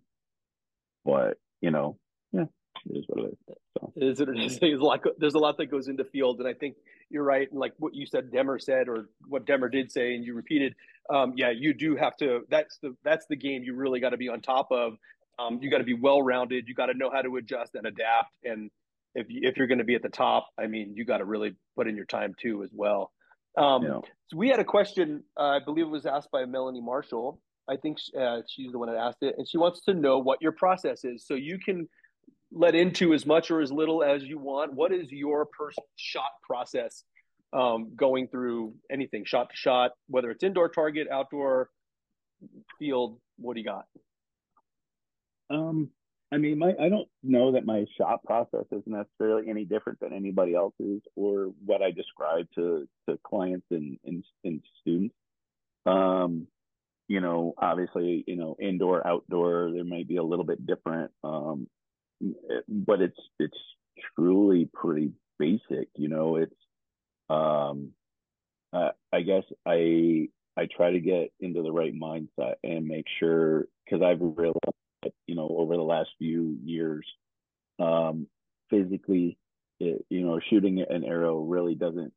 but you know, yeah, it is what it is. So. It is what it is. There's a lot. There's a lot that goes into field, and I think you're right. And like what you said, Demer said, or what Demer did say, and you repeated. Um, yeah, you do have to. That's the that's the game you really got to be on top of. Um, you got to be well rounded. You got to know how to adjust and adapt. And if you, if you're going to be at the top, I mean, you got to really put in your time too as well. Um, yeah. So we had a question. Uh, I believe it was asked by Melanie Marshall. I think uh, she's the one that asked it, and she wants to know what your process is. So you can let into as much or as little as you want. What is your personal shot process um, going through anything, shot to shot, whether it's indoor target, outdoor field? What do you got? Um, I mean, my I don't know that my shot process is necessarily any different than anybody else's or what I describe to to clients and and, and students. Um, you know, obviously, you know, indoor, outdoor, there might be a little bit different, um, but it's it's truly pretty basic. You know, it's um, uh, I guess I I try to get into the right mindset and make sure because I've realized, you know, over the last few years, um, physically, it, you know, shooting an arrow really doesn't.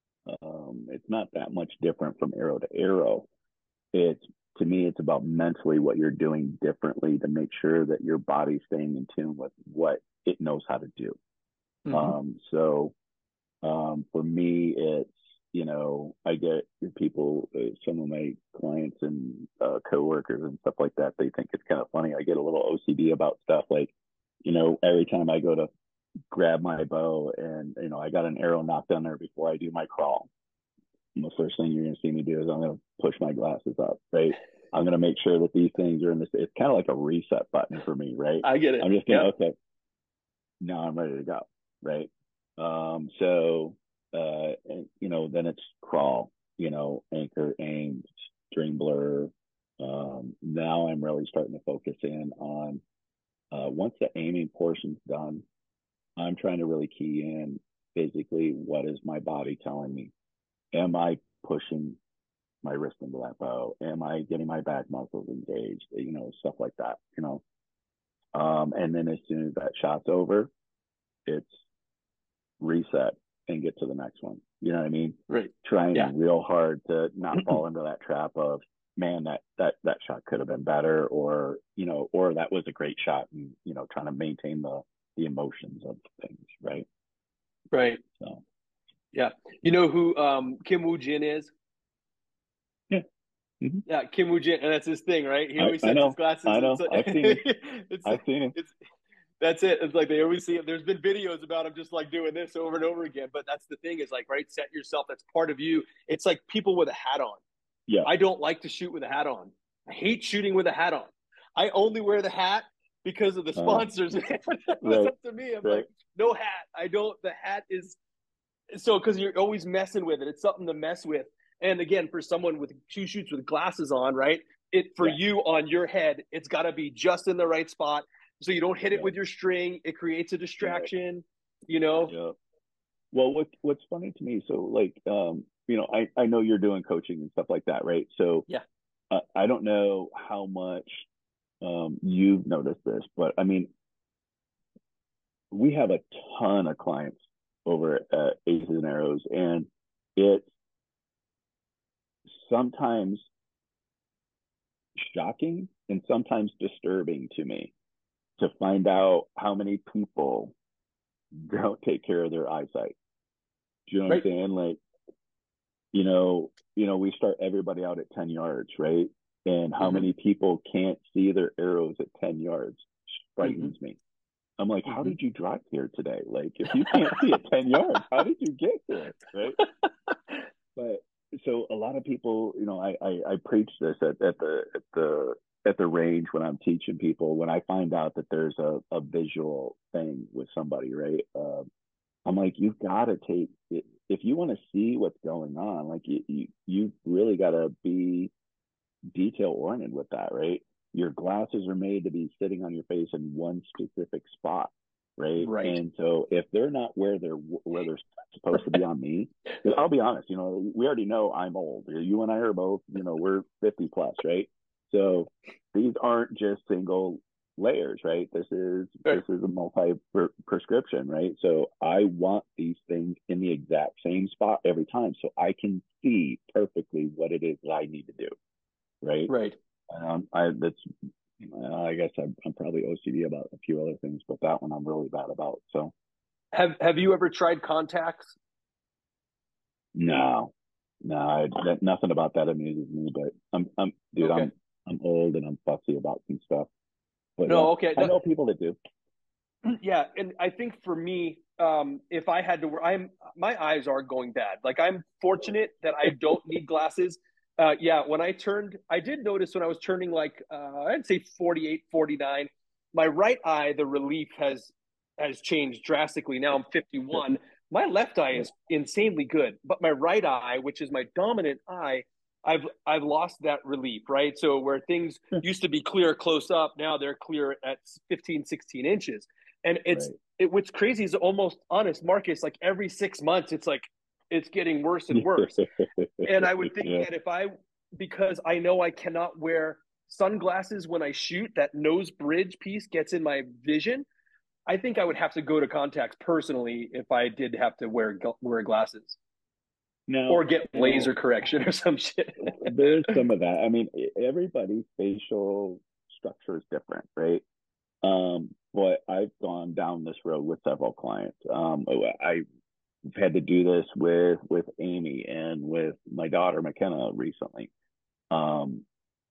Um, it's not that much different from arrow to arrow. It's to me, it's about mentally what you're doing differently to make sure that your body's staying in tune with what it knows how to do. Mm-hmm. Um, so um, for me, it's, you know, I get people, uh, some of my clients and uh, coworkers and stuff like that, they think it's kind of funny. I get a little O C D about stuff like, you know, every time I go to grab my bow and, you know, I got an arrow knocked on there before I do my crawl. And the first thing you're going to see me do is I'm going to push my glasses up, right? I'm going to make sure that these things are in this. It's kind of like a reset button for me, right? I get it. I'm just going to, yep. Okay, now I'm ready to go, right? Um, so, uh, and, you know, then it's crawl, you know, anchor, aim, string blur. Um, now I'm really starting to focus in on, uh, once the aiming portion's done, I'm trying to really key in physically, what is my body telling me? Am I pushing my wrist into that bow? Am I getting my back muscles engaged? You know, stuff like that, you know. Um, and then as soon as that shot's over, it's reset and get to the next one. You know what I mean? Right. Trying yeah. real hard to not fall into that trap of, man, that that that shot could have been better, or, you know, or that was a great shot, and, you know, trying to maintain the the emotions of things, right? Right. So yeah. You know who um Kim Woo Jin is? Yeah. Mm-hmm. Yeah, Kim Woo Jin, and that's his thing, right? He always I, sets I know. his glasses. I know. It's like, I've seen it. it's, I've seen it. It's, that's it. It's like they always see it. There's been videos about him just like doing this over and over again. But that's the thing is like, right, set yourself. That's part of you. It's like people with a hat on. Yeah. I don't like to shoot with a hat on. I hate shooting with a hat on. I only wear the hat because of the sponsors. Uh, it's right, up to me. I'm right. like, no hat. I don't. The hat is so because you're always messing with it. It's something to mess with. And again, for someone with two shoots with glasses on, right? It for yeah. you on your head, it's got to be just in the right spot, so you don't hit it yeah. with your string. It creates a distraction, yeah. you know. Yeah. Well, what what's funny to me, so like, um, you know, I I know you're doing coaching and stuff like that, right? So yeah, uh, I don't know how much um, you've noticed this, but I mean, we have a ton of clients over at Aces and Arrows, and it's sometimes shocking and sometimes disturbing to me to find out how many people don't take care of their eyesight. Do you know right. what I'm saying? Like, you know, you know, we start everybody out at ten yards, right? And how mm-hmm. many people can't see their arrows at ten yards frightens mm-hmm. me. I'm like, mm-hmm. how did you drive here today? Like, if you can't see at ten yards, how did you get here? Right. But so a lot of people, you know, I, I, I preach this at, at the at the at the range when I'm teaching people. When I find out that there's a, a visual thing with somebody, right? Uh, I'm like, you've got to take it. If you want to see what's going on, like you, you, you really got to be detail oriented with that, right? Your glasses are made to be sitting on your face in one specific spot, right? Right. And so if they're not where they're where they're supposed to be on me, because I'll be honest, you know, we already know I'm old. You and I are both, you know, we're fifty plus, right? So these aren't just single layers, right? This is right. this is a multi prescription, right? So I want these things in the exact same spot every time, so I can see perfectly what it is that I need to do, right? Right. Um, I that's uh, I guess I'm, I'm probably O C D about a few other things, but that one I'm really bad about. So, have have you ever tried contacts? No, no, I, that, nothing about that amuses me. But I'm, I'm, dude, okay. I'm I'm old and I'm fussy about some stuff. But yeah, No, okay. I No, know people that do. yeah, and I think for me, um, if I had to, wear, I'm my eyes are going bad. Like I'm fortunate that I don't need glasses. Uh, yeah, when I turned, I did notice when I was turning like uh, I'd say forty-eight, forty-nine, my right eye, the relief has has changed drastically. Now I'm fifty-one. My left eye Yeah. is insanely good, but my right eye, which is my dominant eye, I've I've lost that relief, right? So where things used to be clear close up, now they're clear at fifteen, sixteen inches. And it's Right. it, what's crazy is almost honest, Marcus. Like every six months, it's like it's getting worse and worse. And I would think Yeah. that if I, because I know I cannot wear sunglasses when I shoot, that nose bridge piece gets in my vision. I think I would have to go to contacts personally if I did have to wear wear glasses Now, or get you know, laser correction or some shit. there's some of that. I mean, everybody's facial structure is different, right? Um, but I've gone down this road with several clients. Um, I've had to do this with with Amy and with my daughter McKenna recently. Um,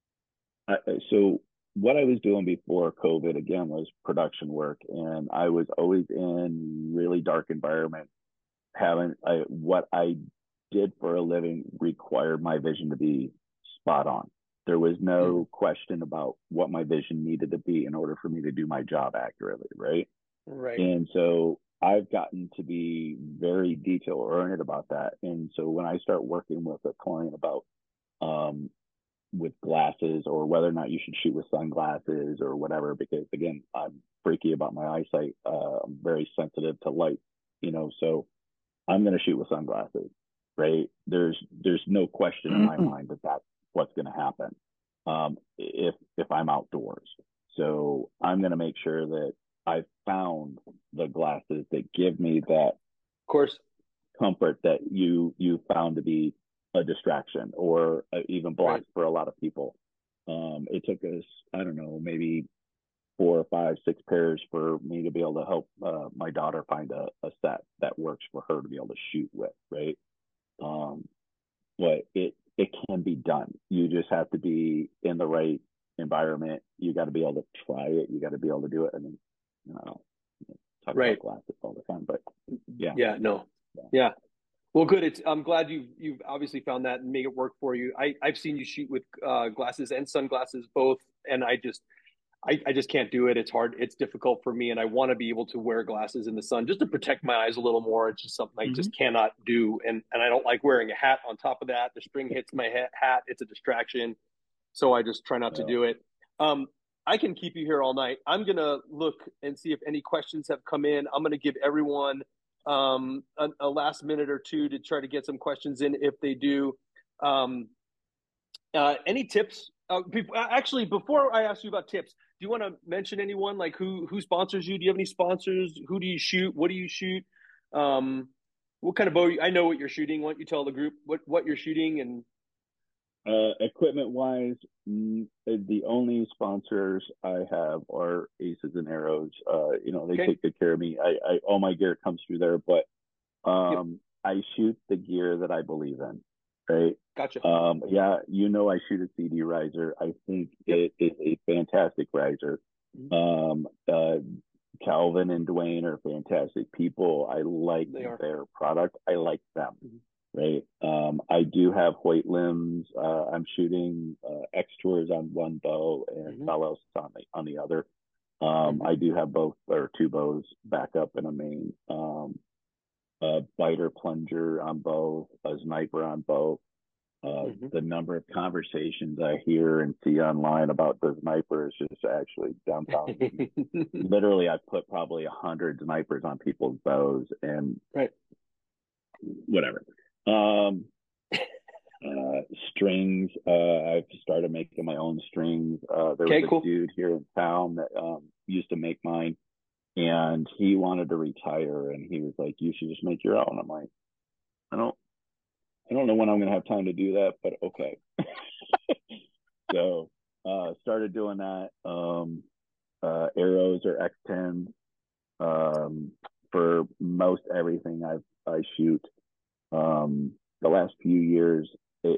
I, so what I was doing before COVID again was production work, and I was always in really dark environments. Having I, what I did for a living required my vision to be spot on. There was no question about what my vision needed to be in order for me to do my job accurately, right? Right. And so I've gotten to be very detail oriented about that. And so when I start working with a client about um, with glasses or whether or not you should shoot with sunglasses or whatever, because again, I'm freaky about my eyesight. Uh, I'm very sensitive to light, you know, so I'm going to shoot with sunglasses, right? There's there's no question in my mind that that's what's going to happen um, if if I'm outdoors. So I'm going to make sure that I've found the glasses that give me that Of course. comfort that you you found to be a distraction or uh, even Right. blocks for a lot of people. Um, it took us, I don't know, maybe four or five, six pairs for me to be able to help uh, my daughter find a, a set that works for her to be able to shoot with, right? Um, but it it can be done. You just have to be in the right environment. You got to be able to try it. You got to be able to do it. I mean, I don't know, talk Right. about glasses all the time, but yeah, Yeah. No. yeah. Yeah. Well, good. It's I'm glad you've you've obviously found that and made it work for you. I I've seen you shoot with uh, glasses and sunglasses both, and I just I, I just can't do it. It's hard. It's difficult for me, and I want to be able to wear glasses in the sun just to protect my eyes a little more. It's just something I Mm-hmm. just cannot do, and and I don't like wearing a hat on top of that. The string hits my hat. It's a distraction, so I just try not to Yeah. do it. Um, I can keep you here all night. I'm gonna look and see if any questions have come in. I'm gonna give everyone um, a, a last minute or two to try to get some questions in if they do. Um, uh, any tips? Uh, be- actually, before I ask you about tips, do you want to mention anyone like who who sponsors you? Do you have any sponsors? Who do you shoot? What do you shoot? Um, what kind of bow? I know what you're shooting. Why don't you tell the group what what you're shooting? And Uh, equipment wise, the only sponsors I have are Aces and Arrows. Uh, you know, they okay, take good care of me. I, I all my gear comes through there, but yep, um, I shoot the gear that I believe in. Right. gotcha. Um, yeah, you know, I shoot a C D riser. I think Yep. it is a fantastic riser. Mhm. Um, uh, Calvin and Dwayne are fantastic people. I like They are. their product. I like them. Mhm. Right. Um, I do have Hoyt limbs. Uh, I'm shooting uh, X Tours on one bow and Mhm. Velos on the on the other. Um, Mhm. I do have both or two bows back up in a main. Um, a biter plunger on both, a sniper on both. Uh, Mhm. the number of conversations I hear and see online about the sniper is just actually dumbfounding. Literally, I've put probably a hundred snipers on people's bows and Right. whatever. Um, uh, strings. Uh, I've started making my own strings. Uh, there was Okay. a Cool. dude here in town that um, used to make mine, and he wanted to retire, and he was like, "You should just make your own." I'm like, "I don't, I don't know when I'm gonna have time to do that, but okay." So, uh, started doing that. Um, uh, arrows or X tens um, for most everything I I shoot. Um, the last few years, it, it's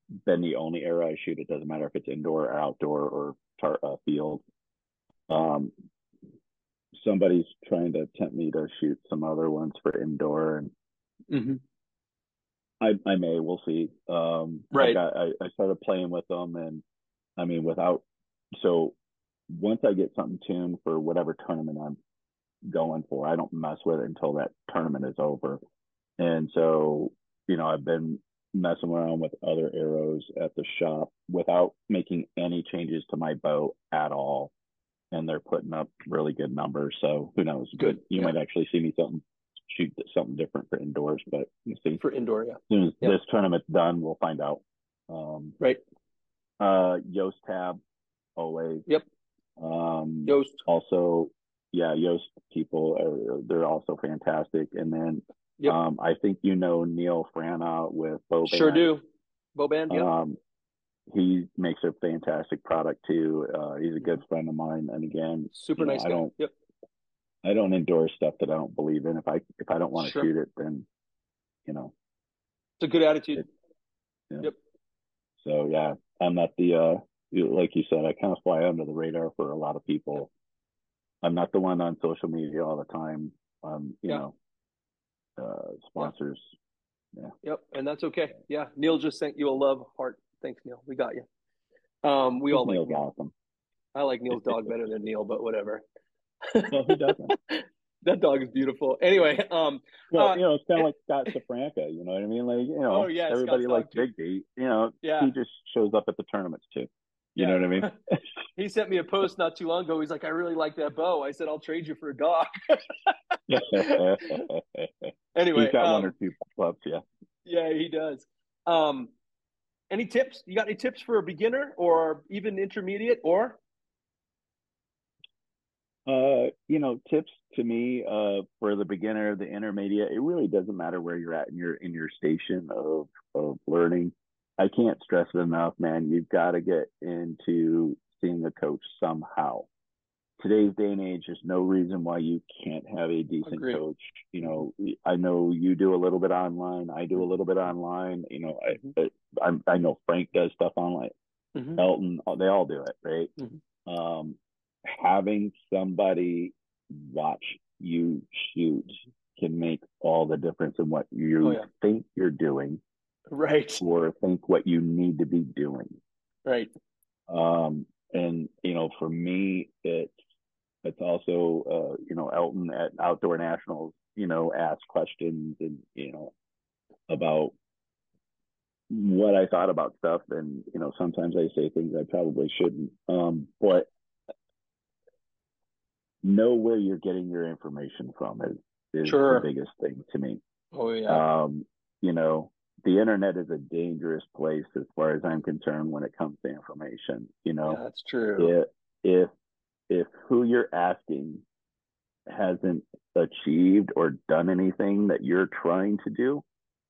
been the only arrow I shoot. It doesn't matter if it's indoor or outdoor or tar- uh, field. Um, somebody's trying to tempt me to shoot some other ones for indoor, and Mm-hmm. I, I may, we'll see. Um, I Right. got, I, I started playing with them, and I mean, without, so once I get something tuned for whatever tournament I'm going for, I don't mess with it until that tournament is over. And so, you know, I've been messing around with other arrows at the shop without making any changes to my bow at all. And they're putting up really good numbers. So who knows? Good. You Yeah. might actually see me something shoot something different for indoors, but you see. For indoor, yeah. As soon as Yep. this tournament's done, we'll find out. Um, Right. Uh, Yoast Tab, always. Yep. Um, Yoast. Also, yeah, Yoast people are they're also fantastic. And then Yep. um, I think you know Neil Frana with Bow Sure Band. do. Bow band, yep. Um, he makes a fantastic product too. Uh, he's a good friend of mine. And again, Super you know, nice I guy. don't Yep. I don't endorse stuff that I don't believe in. If I if I don't want to Sure. shoot it, then you know. It's a good attitude. It, you know. Yep. So yeah, I'm not the uh, you- like you said, I kind of fly under the radar for a lot of people. I'm not the one on social media all the time. Um, you Yeah. know, uh, sponsors. Yeah. Yep. And that's okay. Yeah. Neil just sent you a love heart. Thanks, Neil. We got you. Um, we all like Neil's Neil. awesome. I like Neil's dog better than Neil, but whatever. Well, who doesn't? That dog is beautiful. Anyway, um, Well, uh, you know, it's kind of like Scott Safranca. You know what I mean? Like, you know, oh yeah, everybody Scott's likes dog too. Big D. You know, Yeah. he just shows up at the tournaments too. You Yeah. know what I mean? He sent me a post not too long ago. He's like, I really like that bow. I said, I'll trade you for a dog. Anyway, He's got um, one or two clubs. Yeah. yeah, he does. Um, any tips? You got any tips for a beginner or even intermediate or? Uh, you know, tips to me, uh, for the beginner, the intermediate, it really doesn't matter where you're at in your in your station of of learning. I can't stress it enough, man. You've got to get into seeing a coach somehow. Today's day and age, there's no reason why you can't have a decent Agreed. coach. You know, I know you do a little bit online. I do a little bit online. You know, I I, I know Frank does stuff online. Mm-hmm. Elton, they all do it, right? Mm-hmm. Um, having somebody watch you shoot can make all the difference in what you Oh, yeah. think you're doing, Right. or think what you need to be doing. Right. Um, and you know, for me, it's it's also uh, you know, Elton at Outdoor Nationals, you know, asks questions and you know about what I thought about stuff, and you know, sometimes I say things I probably shouldn't. Um, but know where you're getting your information from is, is Sure. the biggest thing to me. Oh yeah. Um, you know, the internet is a dangerous place as far as I'm concerned when it comes to information. You know, Yeah, that's true. if if if who you're asking hasn't achieved or done anything that you're trying to do,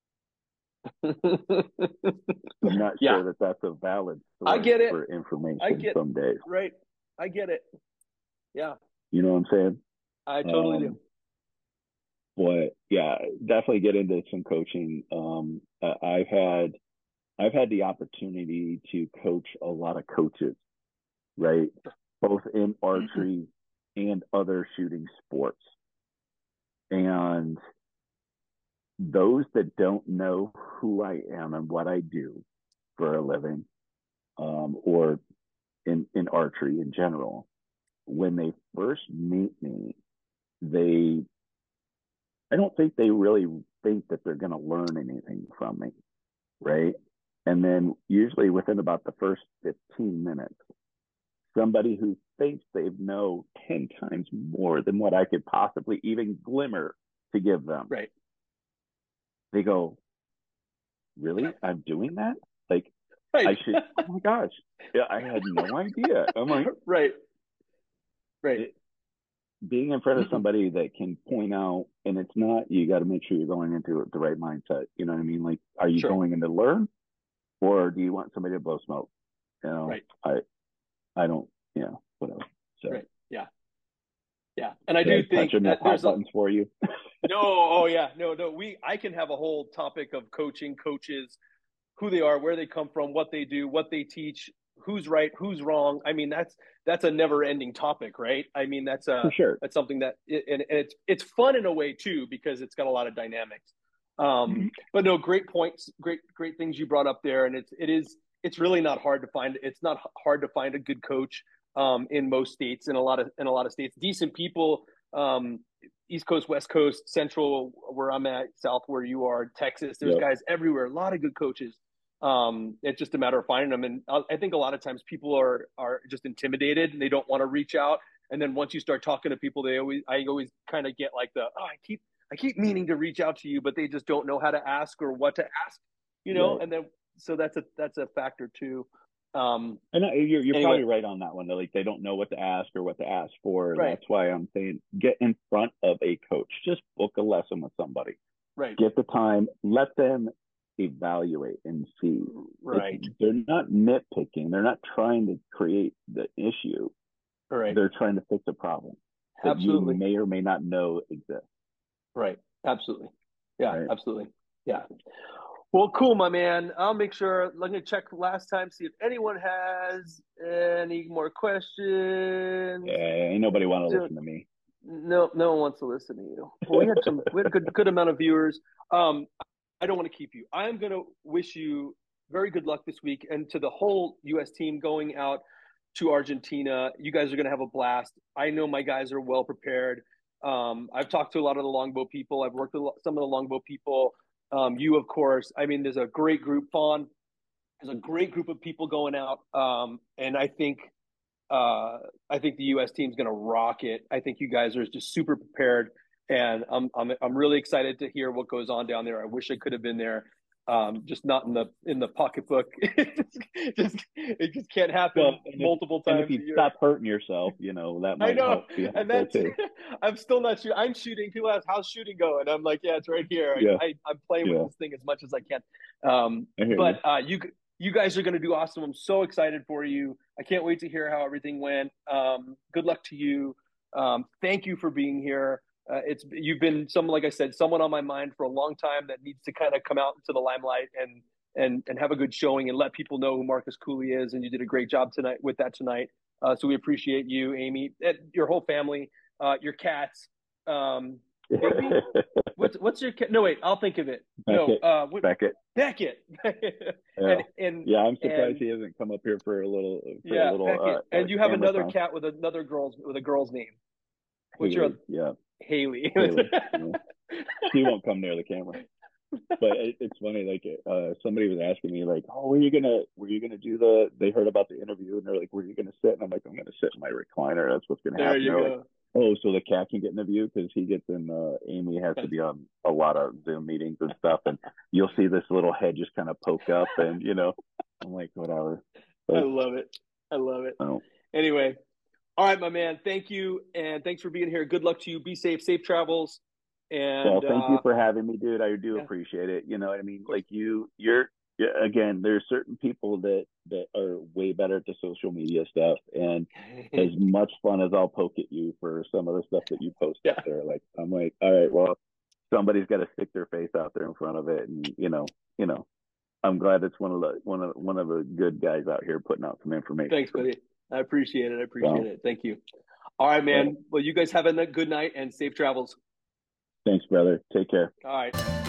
I'm not Yeah. sure that that's a valid I source get it. for information I get some days. right. I get it. Yeah, You know what I'm saying? I totally Um, do. But yeah, definitely get into some coaching. Um, uh, I've had I've had the opportunity to coach a lot of coaches, right? Both in archery and other shooting sports. And those that don't know who I am and what I do for a living, um, or in, in archery in general, when they first meet me, they I don't think they really think that they're going to learn anything from me, right? And then usually within about the first fifteen minutes, somebody who thinks they know ten times more than what I could possibly even glimmer to give them, Right. they go, really? I'm doing that? Like, Right. I should, oh my gosh, yeah, I had no idea. I'm like, right. Right. it, being in front of somebody that can point out, and it's not, you got to make sure you're going into it the right mindset. You know what I mean? Like, are you Sure. going in to learn, or do you want somebody to blow smoke? You know, Right. I, I don't, you know, whatever. So, Right. Yeah. Yeah. And I did do I think touch on that the hot there's a, buttons for you? no, oh yeah, no, no. We, I can have a whole topic of coaching, coaches, who they are, where they come from, what they do, what they teach, who's right, who's wrong. I mean, that's that's a never-ending topic, right? I mean, that's a For sure. that's something that and, and it's it's fun in a way too, because it's got a lot of dynamics. Um, Mm-hmm. but no, great points, great great things you brought up there, and it's it is it's really not hard to find. It's not hard to find a good coach um, in most states, in a lot of in a lot of states, decent people. Um, East Coast, West Coast, Central, where I'm at, South, where you are, Texas. There's Yep. guys everywhere. A lot of good coaches. Um, it's just a matter of finding them. And I think a lot of times people are are just intimidated and they don't want to reach out. And then once you start talking to people, they always I always kind of get like the oh, I keep I keep meaning to reach out to you, but they just don't know how to ask or what to ask, you know. Right. And then so that's a that's a factor too. Um, And you're you're anyway. probably right on that one. They're like they don't know what to ask or what to ask for. Right. That's why I'm saying get in front of a coach. Just book a lesson with somebody. Right. Get the time. Let them evaluate and see. Right. It's, they're not nitpicking. They're not trying to create the issue. Right. They're trying to fix a problem that Absolutely. you may or may not know exists. Right. Absolutely. Yeah, Right. absolutely. Yeah. Well, cool, my man. I'll make sure. I'm going to check last time, see if anyone has any more questions. Yeah, ain't nobody want to Dude. listen to me. No, no one wants to listen to you. Well, we had some, we had a good, good amount of viewers. Um, I don't want to keep you. I am going to wish you very good luck this week, and to the whole U S team going out to Argentina. You guys are going to have a blast. I know my guys are well prepared. Um, I've talked to a lot of the longbow people. I've worked with some of the longbow people. Um, you, of course. I mean, there's a great group, Fawn. There's a great group of people going out, um, and I think uh, I think the U S team's going to rock it. I think you guys are just super prepared, and I'm I'm I'm really excited to hear what goes on down there. I wish I could have been there, um, just not in the in the pocketbook. it just, just it just can't happen Well, and multiple if, and times. if a you year. stop hurting yourself, you know that I might know, help. Be helpful and that's too. I'm still not shooting. I'm shooting. People ask, "How's shooting going?" I'm like, "Yeah, it's right here." Yeah. I, I, I'm playing Yeah. with this thing as much as I can. Um, I hear but uh, you you guys are going to do awesome. I'm so excited for you. I can't wait to hear how everything went. Um, good luck to you. Um, thank you for being here. Uh, it's you've been someone, like I said, someone on my mind for a long time that needs to kind of come out into the limelight and and and have a good showing and let people know who Marcus Cooley is. And you did a great job tonight with that tonight. Uh, so we appreciate you, Amy, your whole family, uh, your cats. Um, baby, what's what's your cat? No, wait, I'll think of it. Beckett. No, uh, what, Beckett. Beckett. Yeah. and, and yeah, I'm surprised and, he hasn't come up here for a little. For yeah, a little, Beckett. uh, and you have camera another time. cat with another girl's with a girl's name. What's Haley, your yeah. Haley? Haley. Yeah. She won't come near the camera. But it, it's funny, like uh, somebody was asking me, like, "Oh, were you gonna, were you gonna do the?" They heard about the interview, and they're like, "Were you gonna sit?" And I'm like, "I'm gonna sit in my recliner. That's what's gonna There happen." you They're go. like, "Oh, so the cat can get in the view because he gets in." Uh, Amy has to be on a lot of Zoom meetings and stuff, and you'll see this little head just kind of poke up, and you know, I'm like, whatever. But, I love it. I love it. oh. Anyway, all right, my man. Thank you, and thanks for being here. Good luck to you. Be safe. Safe travels. And Well, thank uh, you for having me, dude. I do yeah. appreciate it. You know what I mean? Like you, you're yeah, again. There's certain people that that are way better at the social media stuff, and as much fun as I'll poke at you for some of the stuff that you post yeah. out there, like I'm like, all right, well, somebody's got to stick their face out there in front of it, and you know, you know, I'm glad it's one of the one of one of the good guys out here putting out some information. Thanks, buddy. I appreciate it. I appreciate so, it. Thank you. All right, man. Yeah. Well, you guys have a good night and safe travels. Thanks, brother. Take care. All right.